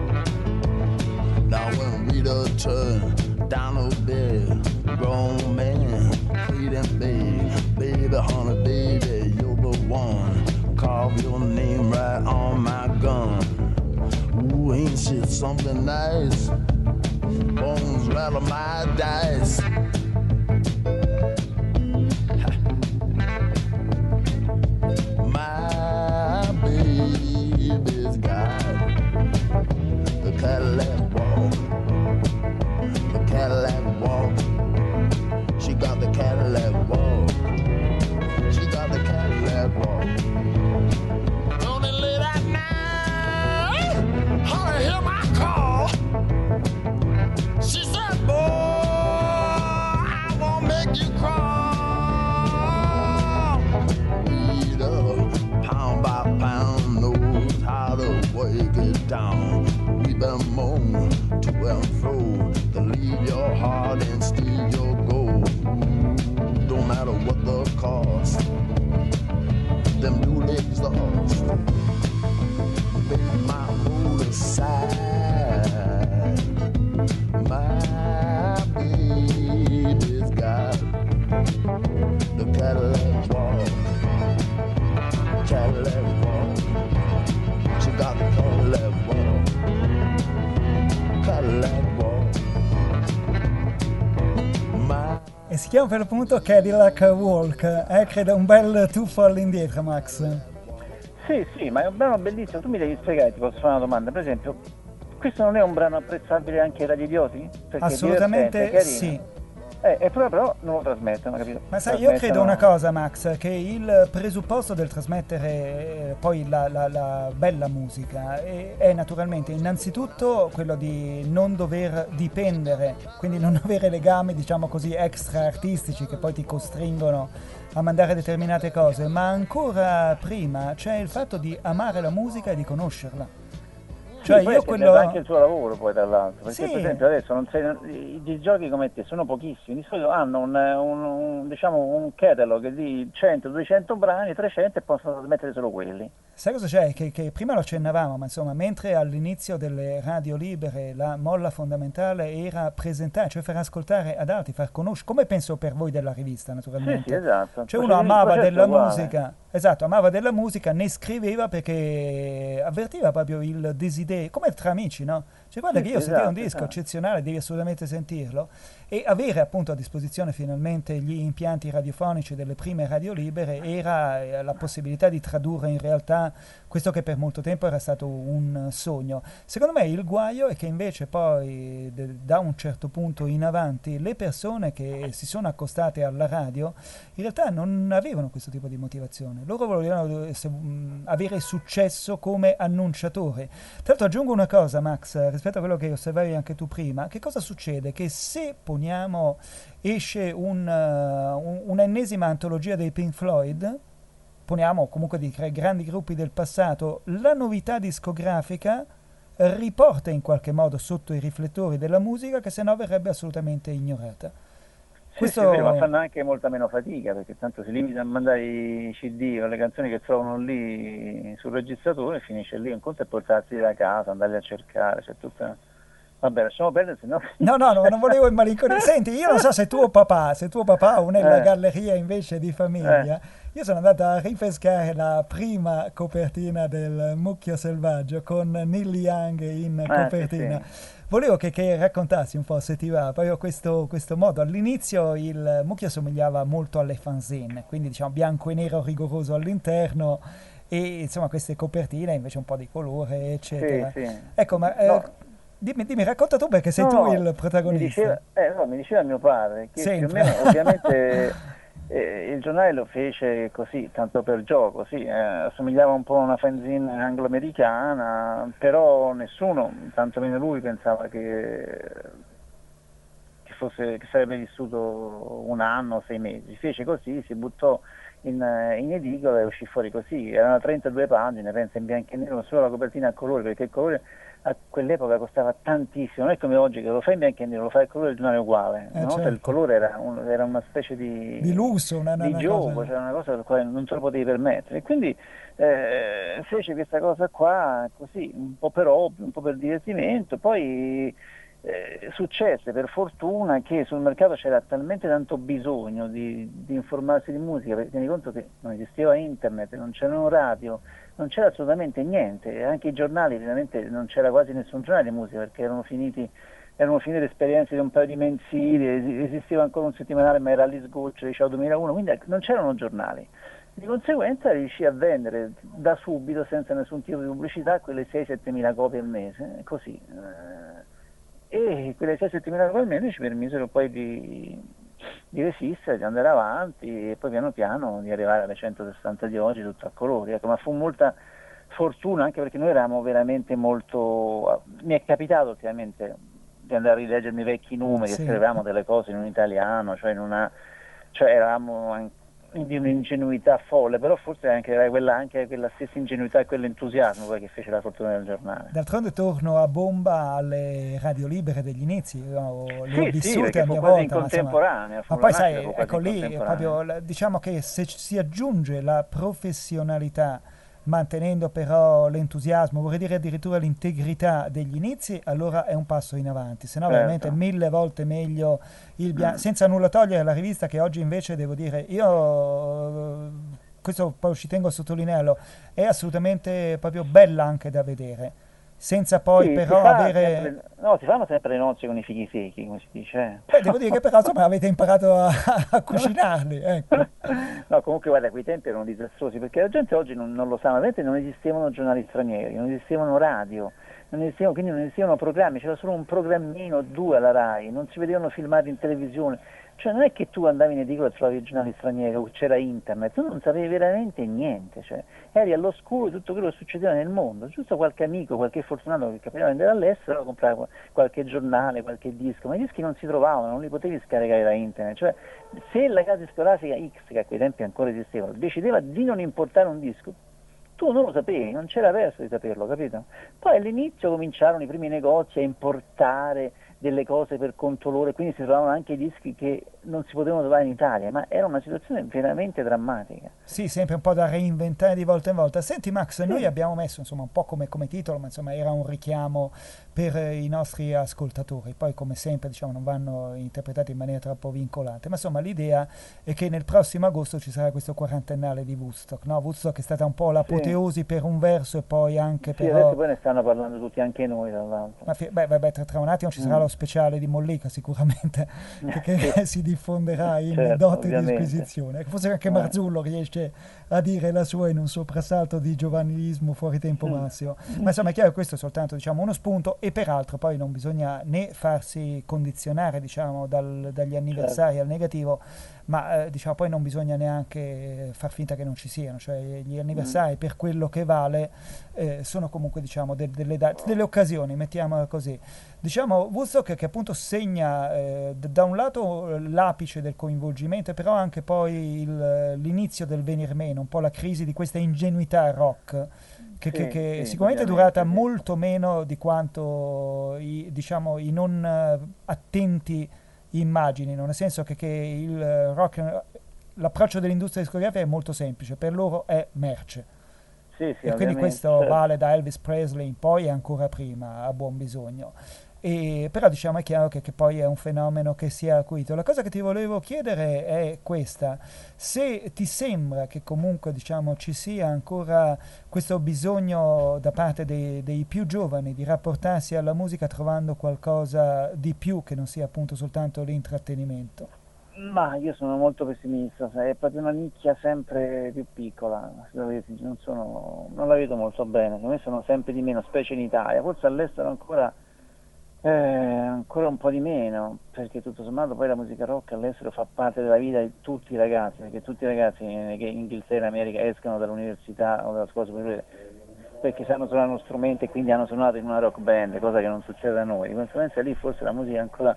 Now when Rita turned down her bed, grown man, pleading baby, honey, baby, you're the one. Carve your name right on my gun. Ooh, ain't shit something nice? Bones rattle my dice. Baby's got the Cadillac walk, the Cadillac walk. She got the Cadillac walk, she got the Cadillac walk. On it late at night, honey, hear my call. She said, boy, I won't make you crawl. Pound by pound, knows how to work it down. We've been moan to and fro to leave your heart and steal your gold. Don't matter what the cost, them new legs lost. Baby, my whole aside, my baby's got the Cadillac walk. Cadillac walk. She got the Cadillac walk. Cadillac walk. E si chiama per l'appunto Cadillac Walk, credo un bel tuffo all'indietro, Max. Sì, ma è un brano bellissimo. Tu mi devi spiegare, ti posso fare una domanda, per esempio, questo non è un brano apprezzabile anche ai radiodiosi? Assolutamente sì. però non lo trasmettono, capito? Ma sai, io credo una cosa, Max, che il presupposto del trasmettere poi la bella musica è naturalmente innanzitutto quello di non dover dipendere, quindi non avere legami, diciamo così, extra artistici che poi ti costringono a mandare determinate cose, ma ancora prima c'è il fatto di amare la musica e di conoscerla. Cioè poi io quello anche il tuo lavoro poi tra l'altro, perché Sì. per esempio adesso i giochi come te sono pochissimi, di solito hanno diciamo un catalog di 100-200 brani, 300 e possono trasmettere solo quelli. Sai cosa c'è? Che prima lo accennavamo, ma insomma, mentre all'inizio delle radio libere la molla fondamentale era presentare, cioè far ascoltare ad altri, far conoscere, come penso per voi della rivista, naturalmente. Sì, esatto. Cioè uno amava della uguale. musica, esatto, amava della musica, ne scriveva perché avvertiva proprio il desiderio, come tra amici, no? Cioè guarda che io sentivo un disco eccezionale, devi assolutamente sentirlo, e avere appunto a disposizione finalmente gli impianti radiofonici delle prime radio libere era la possibilità di tradurre in realtà questo che per molto tempo era stato un sogno. Secondo me il guaio è che invece poi da un certo punto in avanti le persone che si sono accostate alla radio in realtà non avevano questo tipo di motivazione, loro volevano avere successo come annunciatori. Tra l'altro aggiungo una cosa, Max, rispetto a quello che osservavi anche tu prima, che cosa succede? Che se poniamo esce un'ennesima antologia dei Pink Floyd, poniamo comunque di grandi gruppi del passato, la novità discografica riporta in qualche modo sotto i riflettori della musica che sennò verrebbe assolutamente ignorata. Questo... Sì, è vero, ma fanno anche molta meno fatica perché tanto si limita a mandare i CD o le canzoni che trovano lì sul registratore, finisce lì, un conto è portarsi da casa, andarli a cercare, c'è tutta... Vabbè, lasciamo perdere, se no... No, non volevo immalinconire. Senti, io non so se tuo papà ha nella galleria invece di famiglia. Io sono andato a ripescare la prima copertina del Mucchio Selvaggio con Neil Young in copertina. Sì. Volevo che raccontassi un po', se ti va, proprio questo modo. All'inizio il Mucchio somigliava molto alle fanzine, quindi diciamo bianco e nero rigoroso all'interno e insomma queste copertine invece un po' di colore, eccetera. Sì. Ecco, ma... Dimmi, racconta tu perché sei tu il protagonista. Mi diceva mio padre che più o meno ovviamente il giornale lo fece così, tanto per gioco, sì, assomigliava un po' a una fanzine anglo-americana, però nessuno, tanto meno lui, pensava che sarebbe vissuto un anno, 6 mesi. Fece così, si buttò in edicola e uscì fuori così. Erano 32 pagine, pensa, in bianco e nero, solo la copertina a colore, perché il colore a quell'epoca costava tantissimo, non è come oggi che lo fai in bianco e nero, lo fai a colore, il giornale è uguale. Una volta il colore era una specie di lusso, di gioco, cioè una cosa per cui non te lo potevi permettere. E quindi fece questa cosa qua così, un po' per hobby, un po' per divertimento, poi successe per fortuna che sul mercato c'era talmente tanto bisogno di informarsi di musica, perché tieni conto che non esisteva internet, non c'erano radio, non c'era assolutamente niente, anche i giornali, veramente non c'era quasi nessun giornale di musica perché erano finite le esperienze di un paio di mensili, esisteva ancora un settimanale ma era Alice Goccia, diceva 2001, quindi non c'erano giornali. Di conseguenza riuscì a vendere da subito, senza nessun tipo di pubblicità, quelle 6-7 mila copie al mese, così. E quelle 6-7 mila copie al mese ci permisero poi di resistere, di andare avanti e poi piano piano di arrivare alle 160 di oggi tutto a colori. Ecco, ma fu molta fortuna anche perché noi eravamo veramente molto... Mi è capitato ultimamente di andare a rileggermi i vecchi numeri, sì. Scrivevamo delle cose in un italiano, cioè eravamo di un'ingenuità folle, però forse era quella stessa ingenuità e quell'entusiasmo poi che fece la fortuna del giornale. D'altronde torno a bomba alle radio libere degli inizi, le ho vissute a mia volta. In contemporanea. Ma poi sai, ecco lì proprio diciamo che se si aggiunge la professionalità mantenendo però l'entusiasmo, vorrei dire addirittura l'integrità degli inizi, allora è un passo in avanti, se no veramente 1000 volte meglio senza nulla togliere la rivista che oggi invece devo dire, io questo poi ci tengo a sottolinearlo, è assolutamente proprio bella anche da vedere, senza poi però avere... si fanno sempre le nozze con i fichi secchi, come si dice. Devo dire che però insomma avete imparato a cucinarli, ecco. No, comunque guarda, quei tempi erano disastrosi, perché la gente oggi non lo sa, ma veramente non esistevano giornali stranieri, non esistevano radio, quindi non esistevano programmi, c'era solo un programmino, 2 alla RAI, non si vedevano filmati in televisione, Cioè non è che tu andavi in edicola e trovavi i giornali stranieri o c'era internet, tu non sapevi veramente niente, cioè eri all'oscuro di tutto quello che succedeva nel mondo, giusto qualche amico, qualche fortunato che capitava di andare all'estero comprava qualche giornale, qualche disco, ma i dischi non si trovavano, non li potevi scaricare da internet, cioè se la casa discografica X, che a quei tempi ancora esisteva, decideva di non importare un disco, tu non lo sapevi, non c'era verso di saperlo, capito? Poi all'inizio cominciarono i primi negozi a importare delle cose per conto loro e quindi si trovavano anche dischi che non si potevano trovare in Italia, ma era una situazione veramente drammatica. Sì, sempre un po' da reinventare di volta in volta. Senti Max, noi abbiamo messo insomma un po' come titolo, ma insomma era un richiamo per i nostri ascoltatori, poi come sempre diciamo non vanno interpretati in maniera troppo vincolante, ma insomma l'idea è che nel prossimo agosto ci sarà questo quarantennale di Woodstock, no? Woodstock è stata un po' l'apoteosi per un verso e poi anche sì, però... adesso poi ne stanno parlando tutti, anche noi tra l'altro. Ma tra un attimo ci sarà lo speciale di Mollica sicuramente, che si diffonderà in certo, dote di ovviamente. esquisizione. Forse anche Marzullo riesce a dire la sua in un soprassalto di giovanilismo fuori tempo massimo. Ma insomma è chiaro che questo è soltanto diciamo, uno spunto e peraltro poi non bisogna né farsi condizionare diciamo, dagli anniversari al negativo, ma diciamo, poi non bisogna neanche far finta che non ci siano, cioè gli anniversari per quello che vale sono comunque diciamo, delle occasioni, mettiamola così. Diciamo Woodstock che appunto segna da un lato l'apice del coinvolgimento, però anche poi l'inizio del venir meno, un po' la crisi di questa ingenuità rock che sicuramente è durata molto meno di quanto diciamo, i non attenti immaginino, nel senso che il rock, l'approccio dell'industria discografica è molto semplice, per loro è merce. Sì, e quindi questo vale da Elvis Presley in poi e ancora prima a buon bisogno. Però diciamo è chiaro che poi è un fenomeno che si è acuito. La cosa che ti volevo chiedere è questa: se ti sembra che comunque diciamo ci sia ancora questo bisogno da parte dei più giovani di rapportarsi alla musica trovando qualcosa di più che non sia appunto soltanto l'intrattenimento. Ma io sono molto pessimista, è proprio una nicchia sempre più piccola, non la vedo molto bene, secondo me sono sempre di meno, specie in Italia, forse all'estero ancora un po' di meno, perché tutto sommato poi la musica rock all'estero fa parte della vita di tutti i ragazzi, perché tutti i ragazzi che in Inghilterra e America escono dall'università o dalla scuola superiore perché sanno suonare uno strumento e quindi hanno suonato in una rock band, cosa che non succede da noi, di conseguenza lì forse la musica ha ancora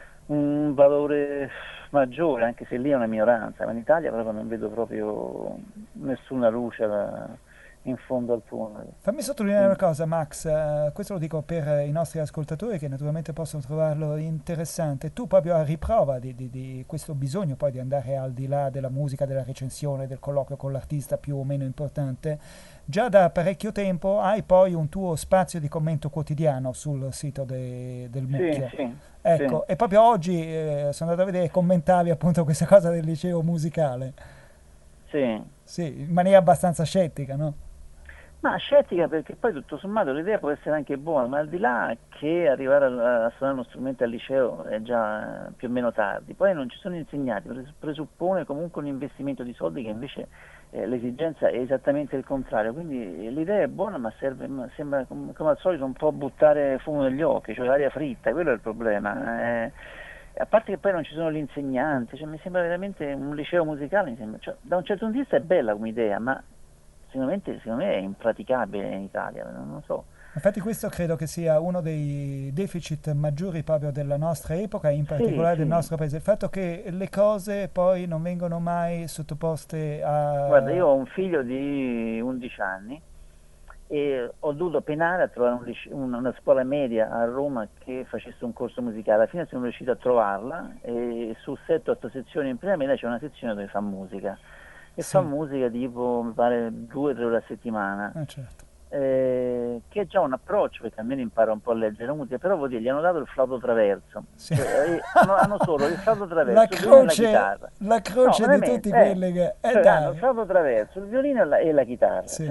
un valore maggiore, anche se lì è una minoranza, ma in Italia proprio non vedo proprio nessuna luce in fondo al tunnel. Fammi sottolineare una cosa, Max, questo lo dico per i nostri ascoltatori che naturalmente possono trovarlo interessante. Tu proprio a riprova di questo bisogno poi di andare al di là della musica, della recensione, del colloquio con l'artista più o meno importante, già da parecchio tempo hai poi un tuo spazio di commento quotidiano sul sito del Mucchio. Sì, ecco, sì. E proprio oggi sono andato a vedere e commentavi appunto questa cosa del liceo musicale. Sì. Sì, in maniera abbastanza scettica, no? Ma scettica, perché poi tutto sommato l'idea può essere anche buona, ma al di là che arrivare a suonare uno strumento al liceo è già più o meno tardi, poi non ci sono insegnati, presuppone comunque un investimento di soldi che invece l'esigenza è esattamente il contrario, quindi l'idea è buona ma sembra come al solito un po' buttare fumo negli occhi, cioè l'aria fritta, quello è il problema. A parte che poi non ci sono gli insegnanti, cioè mi sembra veramente un liceo musicale, cioè, da un certo punto di vista è bella come idea, ma secondo me è impraticabile in Italia, non so. Infatti questo credo che sia uno dei deficit maggiori proprio della nostra epoca e in particolare del nostro paese, il fatto che le cose poi non vengono mai sottoposte a... Guarda, io ho un figlio di 11 anni e ho dovuto penare a trovare una scuola media a Roma che facesse un corso musicale, alla fine sono riuscito a trovarla e su 7-8 sezioni in prima media c'è una sezione dove fa musica. E fa musica tipo, mi pare, 2-3 ore a settimana, certo. Che è già un approccio, perché almeno impara un po' a leggere la musica, però vuol dire, gli hanno dato il flauto traverso, sì. Hanno solo il flauto traverso, il violino e la chitarra. La croce di tutti quelli che... hanno il flauto traverso, il violino e la chitarra, sì.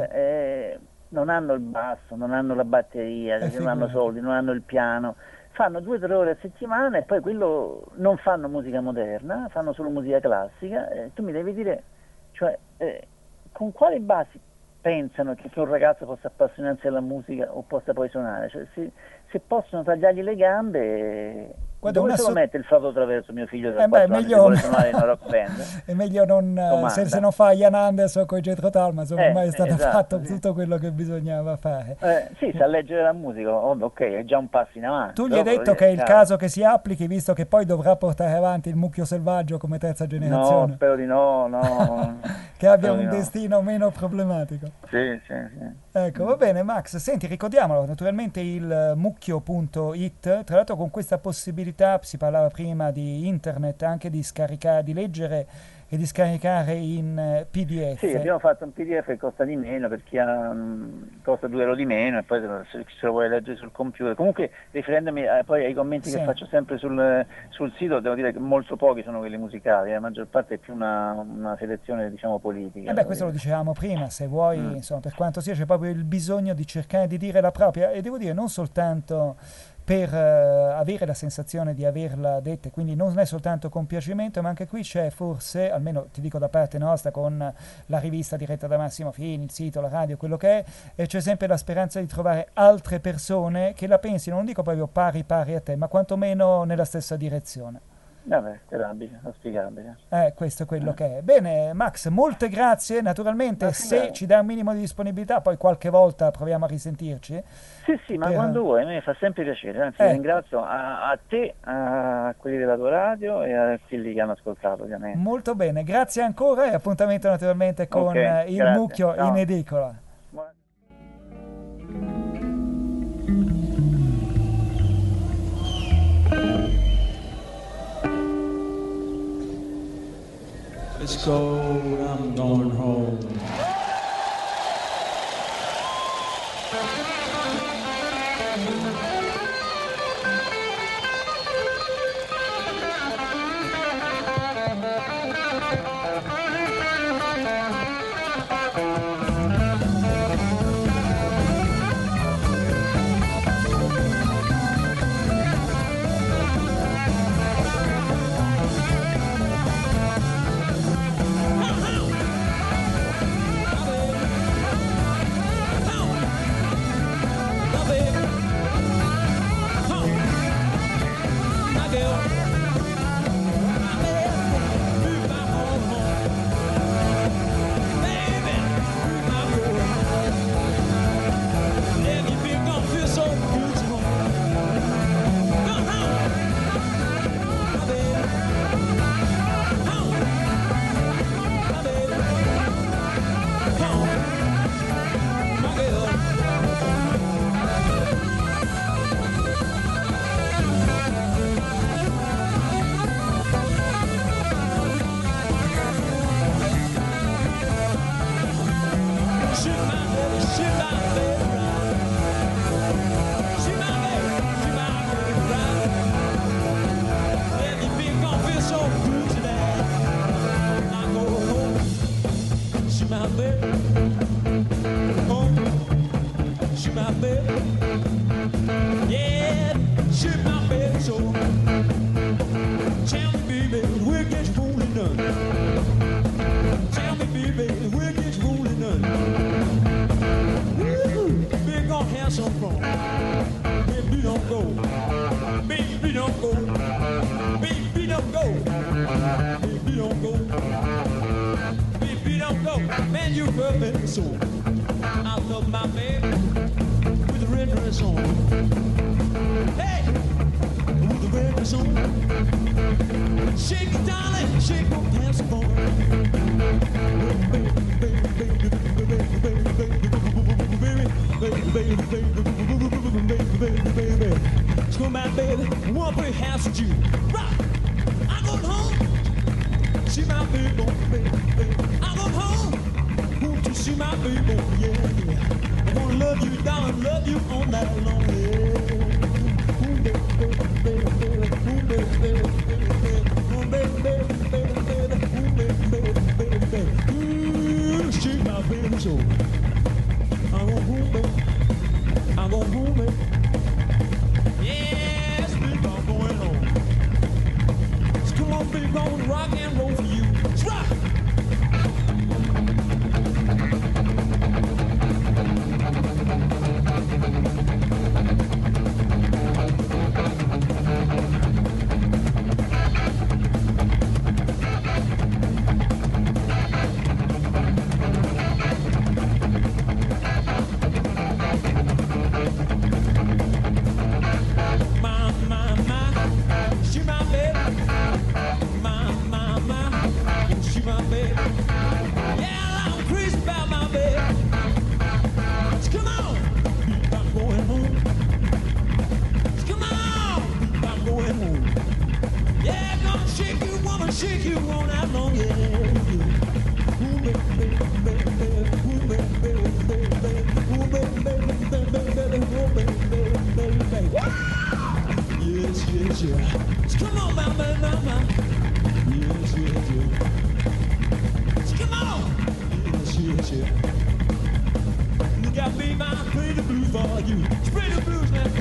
Non hanno il basso, non hanno la batteria, non hanno soldi, non hanno il piano, fanno 2-3 ore a settimana e poi quello non fanno musica moderna, fanno solo musica classica, tu mi devi dire... Cioè, con quali basi pensano che un ragazzo possa appassionarsi alla musica o possa poi suonare, cioè, se possono tagliargli le gambe, Guarda, dove se lo mette il flauto traverso mio figlio da 4 anni che vuole suonare in una rock band? È meglio non, se non fa Ian Anderson con Jethro Tull, ma insomma ormai è stato esatto, fatto sì. tutto quello che bisognava fare. Sì, sa leggere la musica, ok, è già un passo in avanti. Tu gli hai detto che è il caso che si applichi, visto che poi dovrà portare avanti il mucchio selvaggio come terza generazione? No, spero di no. Che abbia un destino meno problematico. Sì. Ecco, va bene Max, senti, ricordiamolo, naturalmente il mucchio.it, tra l'altro con questa possibilità, si parlava prima di internet, anche di scaricare, di leggere e di scaricare in PDF. Sì, abbiamo fatto un PDF che costa di meno, per chi costa 2 euro di meno, e poi se lo vuoi leggere sul computer. Comunque, riferendomi poi ai commenti che faccio sempre sul sito, devo dire che molto pochi sono quelli musicali, la maggior parte è più una selezione, diciamo, politica. Questo lo dicevamo prima, se vuoi, insomma, per quanto sia, c'è proprio il bisogno di cercare di dire la propria, e devo dire non soltanto per avere la sensazione di averla detta, quindi non è soltanto compiacimento, ma anche qui c'è forse, almeno ti dico da parte nostra, con la rivista diretta da Massimo Fini, il sito, la radio, quello che è, e c'è sempre la speranza di trovare altre persone che la pensino, non dico proprio pari a te, ma quantomeno nella stessa direzione. Vabbè, sperabile, auspicabile. Questo è quello che è. Bene, Max, molte grazie. Naturalmente, se ci dai un minimo di disponibilità, poi qualche volta proviamo a risentirci. Sì, ma quando vuoi, a me fa sempre piacere. Anzi, ringrazio a te, a quelli della tua radio e a quelli che hanno ascoltato, ovviamente. Molto bene, grazie ancora e appuntamento naturalmente con il mucchio in edicola. Let's go, I'm going home. shit. Look out, baby, I play the blues for you. Play the blues now.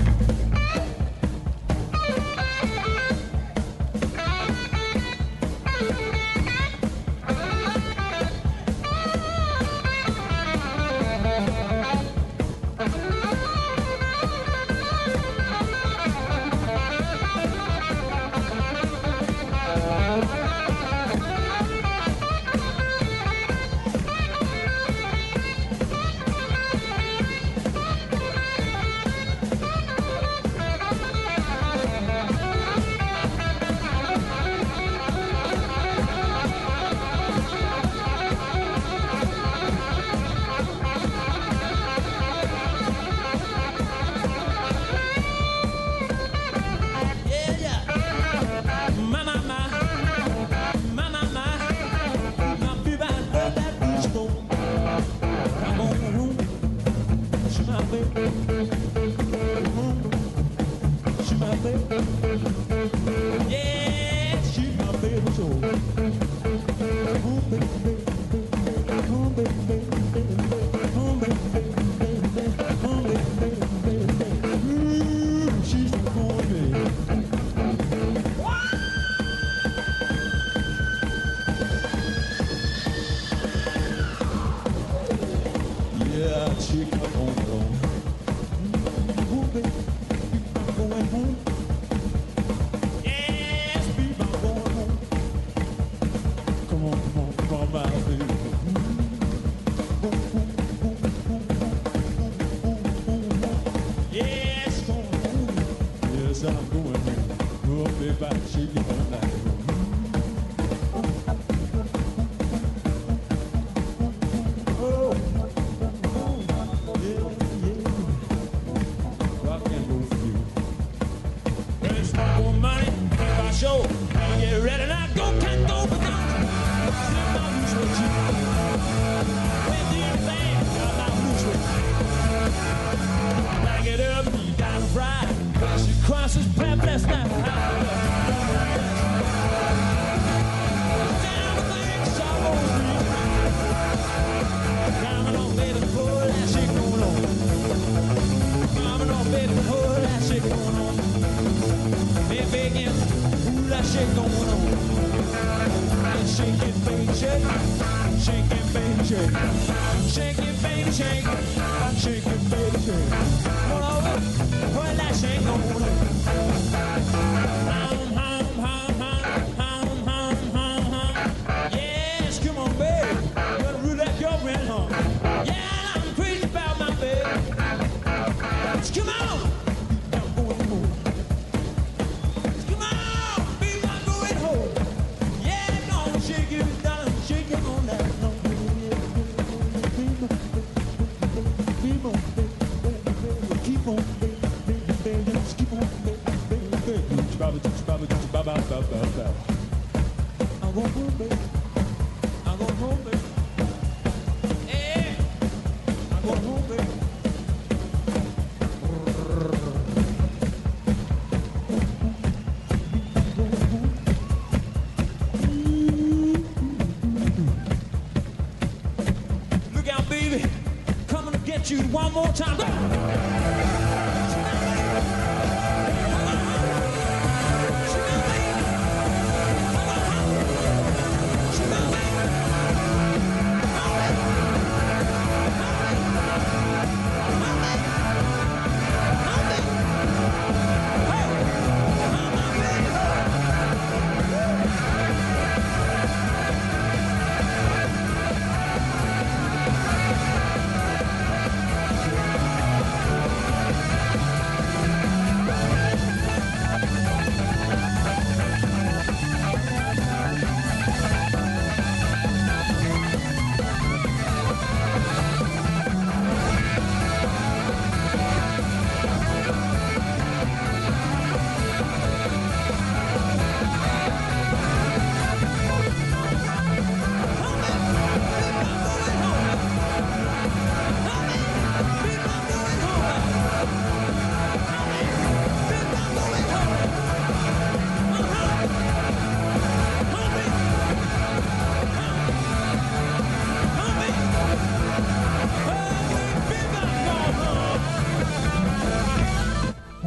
You one more time.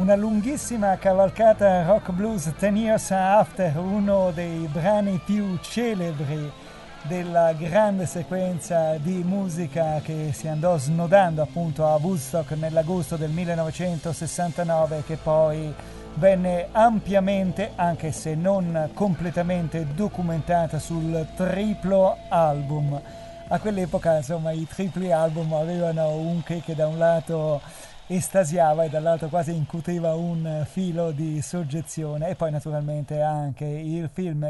una lunghissima cavalcata rock blues 10 Years After, uno dei brani più celebri della grande sequenza di musica che si andò snodando appunto a Woodstock nell'agosto del 1969, che poi venne ampiamente, anche se non completamente, documentata sul triplo album. A quell'epoca, insomma, i tripli album avevano un che da un lato estasiava e dall'altro quasi incuteva un filo di soggezione, e poi naturalmente anche il film,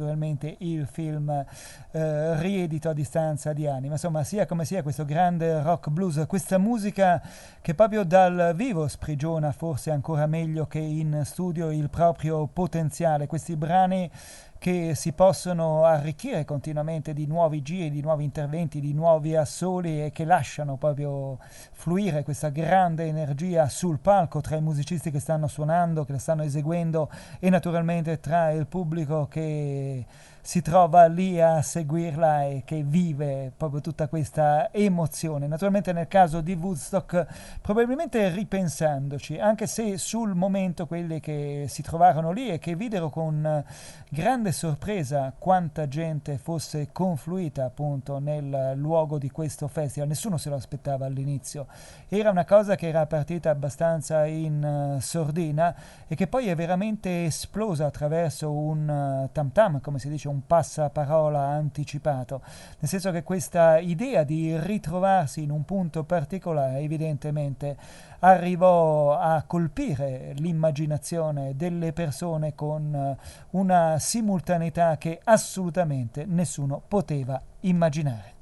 riedito a distanza di anni. Ma insomma, sia come sia, questo grande rock blues, questa musica che proprio dal vivo sprigiona forse ancora meglio che in studio il proprio potenziale, questi brani che si possono arricchire continuamente di nuovi giri, di nuovi interventi, di nuovi assoli, e che lasciano proprio fluire questa grande energia sul palco tra i musicisti che stanno suonando, che la stanno eseguendo, e naturalmente tra il pubblico che si trova lì a seguirla e che vive proprio tutta questa emozione. Naturalmente nel caso di Woodstock, probabilmente ripensandoci, anche se sul momento quelli che si trovarono lì e che videro con grande sorpresa quanta gente fosse confluita appunto nel luogo di questo festival, nessuno se lo aspettava all'inizio. Era una cosa che era partita abbastanza in sordina e che poi è veramente esplosa attraverso un tam tam, come si dice, un passaparola anticipato, nel senso che questa idea di ritrovarsi in un punto particolare evidentemente arrivò a colpire l'immaginazione delle persone con una simultaneità che assolutamente nessuno poteva immaginare.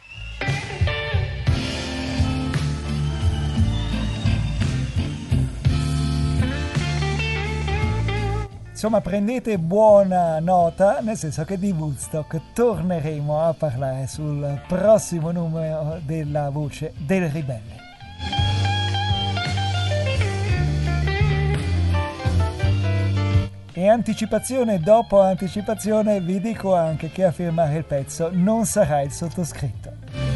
Insomma, prendete buona nota, nel senso che di Woodstock torneremo a parlare sul prossimo numero della Voce del Ribelle. E anticipazione dopo anticipazione vi dico anche che a firmare il pezzo non sarà il sottoscritto.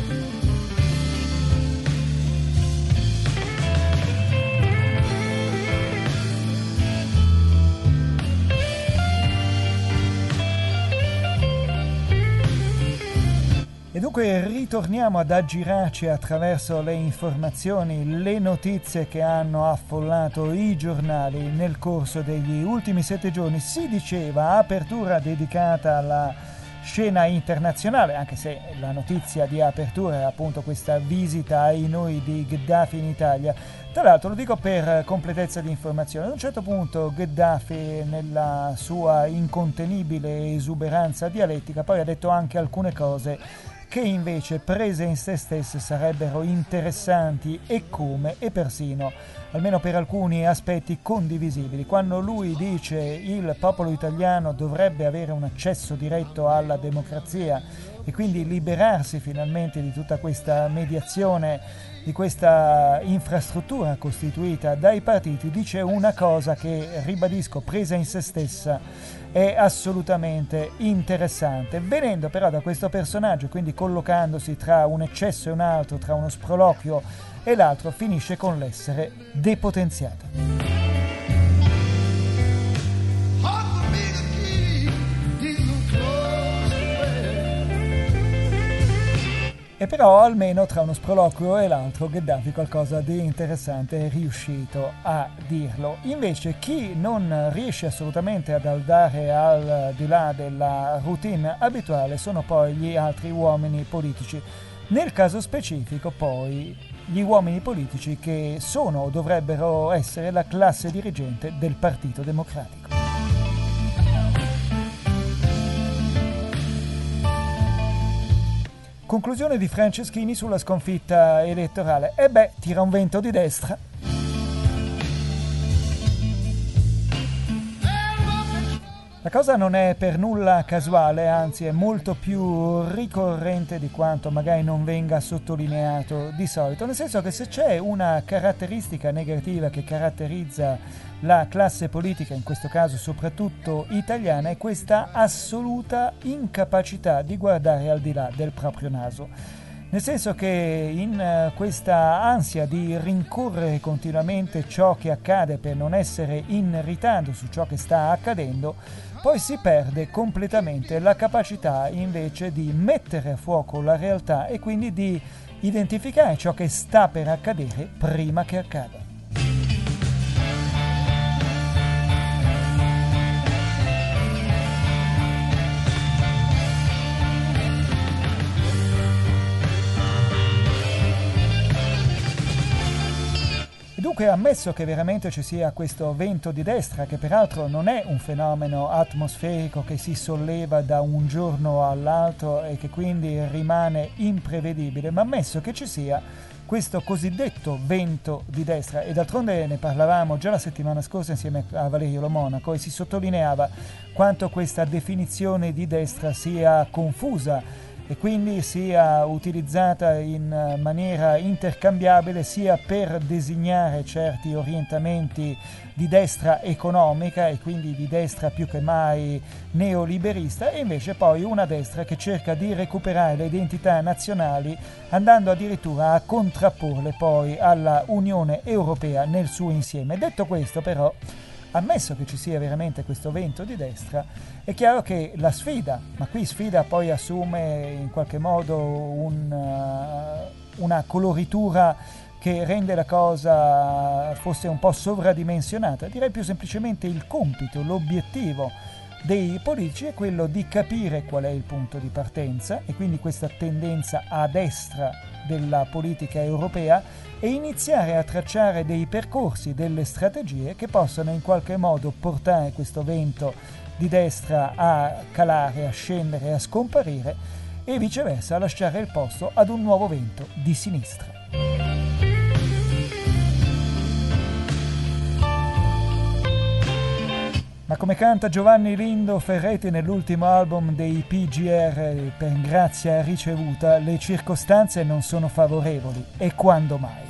E dunque ritorniamo ad aggirarci attraverso le informazioni, le notizie che hanno affollato i giornali nel corso degli ultimi 7 giorni. Si diceva apertura dedicata alla scena internazionale, anche se la notizia di apertura è appunto questa visita ai noi di Gheddafi in Italia. Tra l'altro, lo dico per completezza di informazione, ad un certo punto Gheddafi, nella sua incontenibile esuberanza dialettica, poi ha detto anche alcune cose che invece prese in se stesse sarebbero interessanti e come, e persino, almeno per alcuni aspetti, condivisibili. Quando lui dice il popolo italiano dovrebbe avere un accesso diretto alla democrazia e quindi liberarsi finalmente di tutta questa mediazione, di questa infrastruttura costituita dai partiti, dice una cosa che, ribadisco, presa in se stessa è assolutamente interessante, venendo però da questo personaggio, quindi collocandosi tra un eccesso e un altro, tra uno sproloquio e l'altro, finisce con l'essere depotenziata. E però almeno tra uno sproloquio e l'altro Gheddafi qualcosa di interessante è riuscito a dirlo. Invece chi non riesce assolutamente ad andare al di là della routine abituale sono poi gli altri uomini politici. Nel caso specifico poi gli uomini politici che sono o dovrebbero essere la classe dirigente del Partito Democratico. Conclusione di Franceschini sulla sconfitta elettorale. E beh, tira un vento di destra. La cosa non è per nulla casuale, anzi è molto più ricorrente di quanto magari non venga sottolineato di solito, nel senso che se c'è una caratteristica negativa che caratterizza la classe politica, in questo caso soprattutto italiana, è questa assoluta incapacità di guardare al di là del proprio naso. nel senso che in questa ansia di rincorrere continuamente ciò che accade per non essere in ritardo su ciò che sta accadendo, poi si perde completamente la capacità invece di mettere a fuoco la realtà e quindi di identificare ciò che sta per accadere prima che accada. Dunque, ammesso che veramente ci sia questo vento di destra, che peraltro non è un fenomeno atmosferico che si solleva da un giorno all'altro e che quindi rimane imprevedibile, ma ammesso che ci sia questo cosiddetto vento di destra, e d'altronde ne parlavamo già la settimana scorsa insieme a Valerio Lo Monaco e si sottolineava quanto questa definizione di destra sia confusa e quindi sia utilizzata in maniera intercambiabile sia per designare certi orientamenti di destra economica e quindi di destra più che mai neoliberista, e invece poi una destra che cerca di recuperare le identità nazionali andando addirittura a contrapporle poi alla Unione Europea nel suo insieme. Detto questo, però, ammesso che ci sia veramente questo vento di destra, è chiaro che la sfida, ma qui sfida poi assume in qualche modo una coloritura che rende la cosa forse un po' sovradimensionata, direi più semplicemente il compito, l'obiettivo dei politici è quello di capire qual è il punto di partenza e quindi questa tendenza a destra della politica europea e iniziare a tracciare dei percorsi, delle strategie che possano in qualche modo portare questo vento di destra a calare, a scendere, a scomparire e viceversa a lasciare il posto ad un nuovo vento di sinistra. Ma come canta Giovanni Lindo Ferretti nell'ultimo album dei PGR, per grazia ricevuta, le circostanze non sono favorevoli, e quando mai?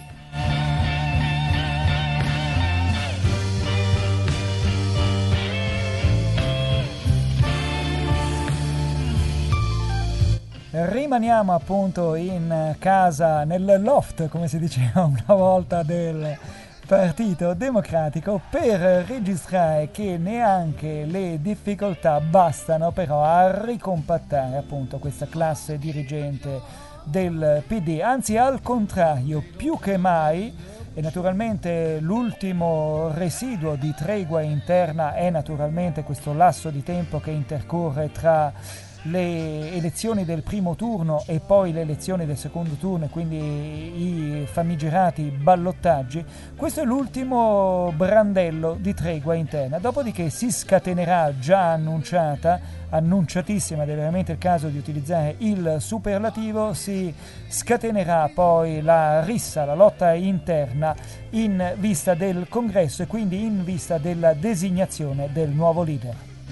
Rimaniamo appunto in casa, nel loft, come si diceva una volta, del Partito Democratico, per registrare che neanche le difficoltà bastano però a ricompattare appunto questa classe dirigente del PD, anzi al contrario, più che mai. E naturalmente l'ultimo residuo di tregua interna è naturalmente questo lasso di tempo che intercorre tra le elezioni del primo turno e poi le elezioni del secondo turno, e quindi i famigerati ballottaggi. Questo è l'ultimo brandello di tregua interna, dopodiché si scatenerà, già annunciatissima ed è veramente il caso di utilizzare il superlativo, si scatenerà poi la rissa, la lotta interna in vista del congresso e quindi in vista della designazione del nuovo leader.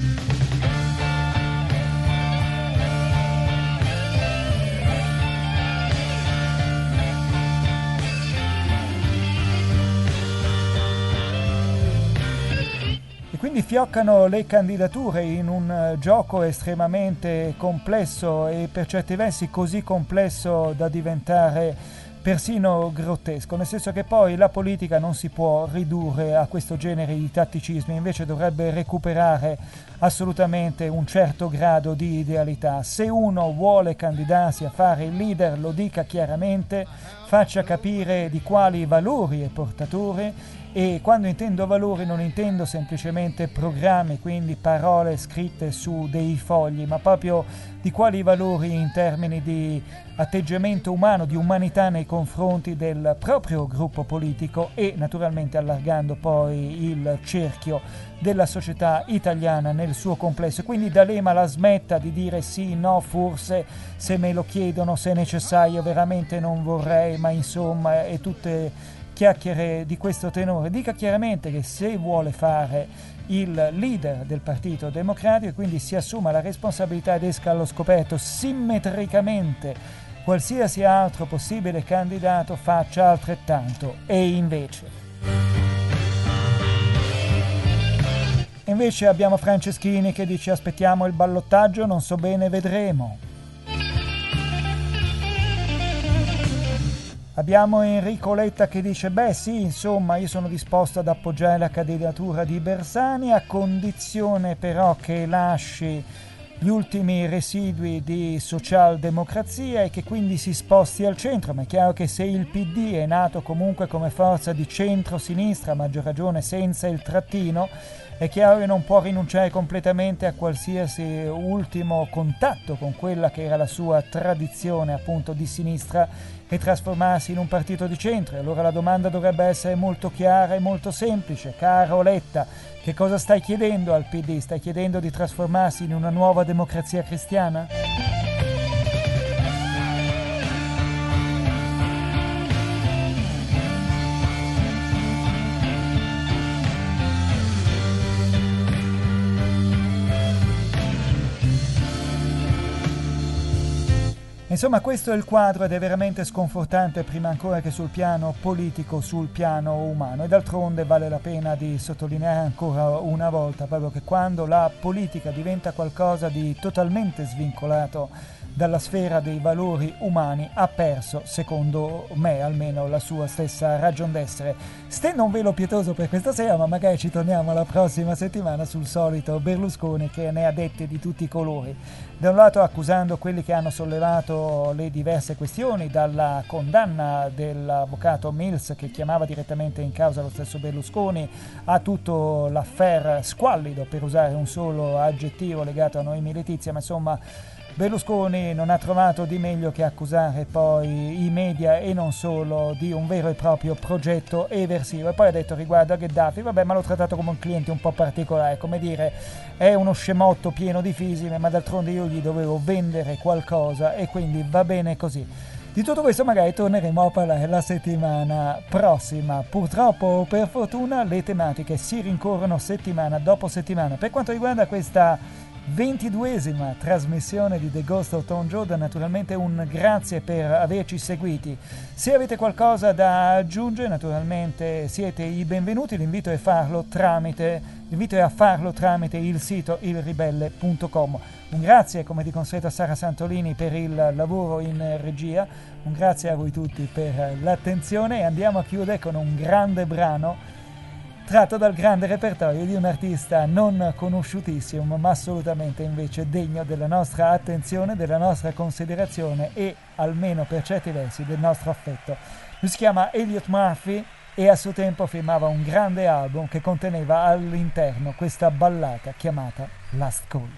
Quindi fioccano le candidature in un gioco estremamente complesso e per certi versi così complesso da diventare persino grottesco, nel senso che poi la politica non si può ridurre a questo genere di tatticismi, invece dovrebbe recuperare assolutamente un certo grado di idealità. Se uno vuole candidarsi a fare il leader, lo dica chiaramente, faccia capire di quali valori è portatore. E quando intendo valori non intendo semplicemente programmi, quindi parole scritte su dei fogli, ma proprio di quali valori in termini di atteggiamento umano, di umanità nei confronti del proprio gruppo politico e naturalmente allargando poi il cerchio della società italiana nel suo complesso. Quindi D'Alema la smetta di dire sì, no, forse, se me lo chiedono, se è necessario, veramente non vorrei, ma insomma, e tutte chiacchiere di questo tenore. Dica chiaramente che se vuole fare il leader del Partito Democratico, quindi si assuma la responsabilità ed esca allo scoperto simmetricamente qualsiasi altro possibile candidato faccia altrettanto. E invece abbiamo Franceschini che dice aspettiamo il ballottaggio, non so bene, vedremo. Abbiamo Enrico Letta che dice: beh sì, insomma, io sono disposto ad appoggiare la candidatura di Bersani, a condizione però che lasci gli ultimi residui di socialdemocrazia e che quindi si sposti al centro. Ma è chiaro che se il PD è nato comunque come forza di centro-sinistra, a maggior ragione senza il trattino, è chiaro che non può rinunciare completamente a qualsiasi ultimo contatto con quella che era la sua tradizione appunto di sinistra e trasformarsi in un partito di centro. E allora la domanda dovrebbe essere molto chiara e molto semplice. Caro Letta, che cosa stai chiedendo al PD? Stai chiedendo di trasformarsi in una nuova democrazia cristiana? Insomma, questo è il quadro ed è veramente sconfortante, prima ancora che sul piano politico, sul piano umano. E d'altronde vale la pena di sottolineare ancora una volta proprio che quando la politica diventa qualcosa di totalmente svincolato dalla sfera dei valori umani, ha perso, secondo me almeno, la sua stessa ragion d'essere. Stendo un velo pietoso per questa sera, ma magari ci torniamo la prossima settimana sul solito Berlusconi, che ne ha dette di tutti i colori. Da un lato accusando quelli che hanno sollevato le diverse questioni, dalla condanna dell'avvocato Mills che chiamava direttamente in causa lo stesso Berlusconi, a tutto l'affair squallido, per usare un solo aggettivo legato a Noemi Letizia, ma insomma Berlusconi non ha trovato di meglio che accusare poi i media e non solo di un vero e proprio progetto eversivo. E poi ha detto riguardo a Gheddafi, vabbè, ma l'ho trattato come un cliente un po' particolare, come dire, è uno scemotto pieno di fisime, ma d'altronde io gli dovevo vendere qualcosa e quindi va bene così. Di tutto questo magari torneremo a parlare la settimana prossima. Purtroppo o per fortuna le tematiche si rincorrono settimana dopo settimana. Per quanto riguarda questa 22esima trasmissione di The Ghost of Tom Jordan, naturalmente un grazie per averci seguiti. Se avete qualcosa da aggiungere, naturalmente siete i benvenuti. L'invito è a farlo tramite il sito ilribelle.com. Un grazie come di consueto a Sara Santolini per il lavoro in regia, un grazie a voi tutti per l'attenzione e andiamo a chiudere con un grande brano tratto dal grande repertorio di un artista non conosciutissimo, ma assolutamente invece degno della nostra attenzione, della nostra considerazione e, almeno per certi versi, del nostro affetto. Lui si chiama Elliot Murphy e a suo tempo firmava un grande album che conteneva all'interno questa ballata chiamata Last Call.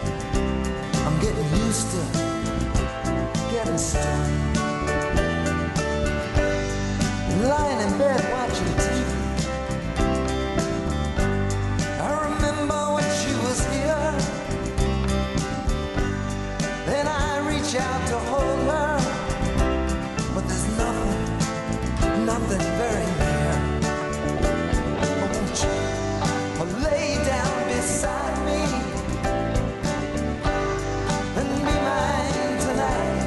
Getting stoned. watching TV. I remember when she was here. Then I reach out to hold her, but there's nothing very near. Won't you lay down beside me and be mine tonight?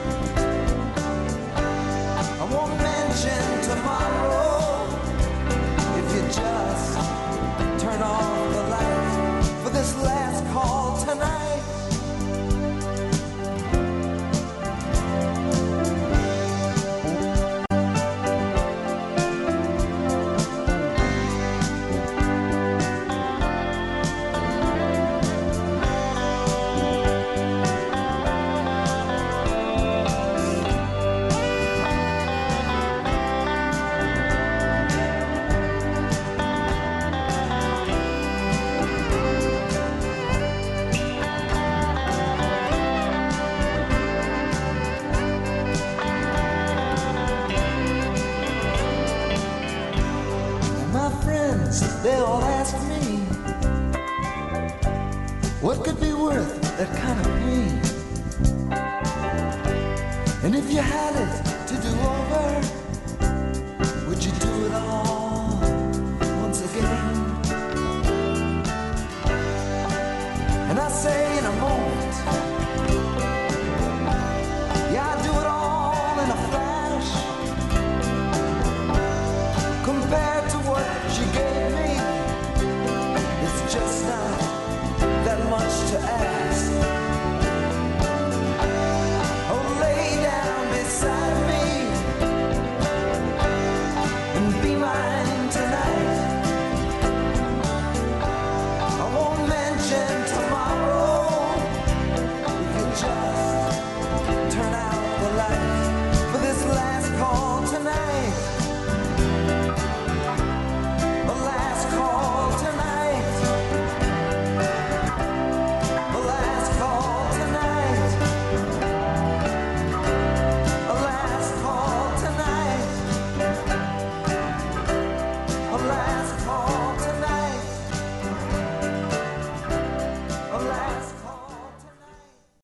I won't mention tomorrow if you just turn off the light for this last call tonight. They all ask me, what could be worth that kind of pain? And if you had it to do over,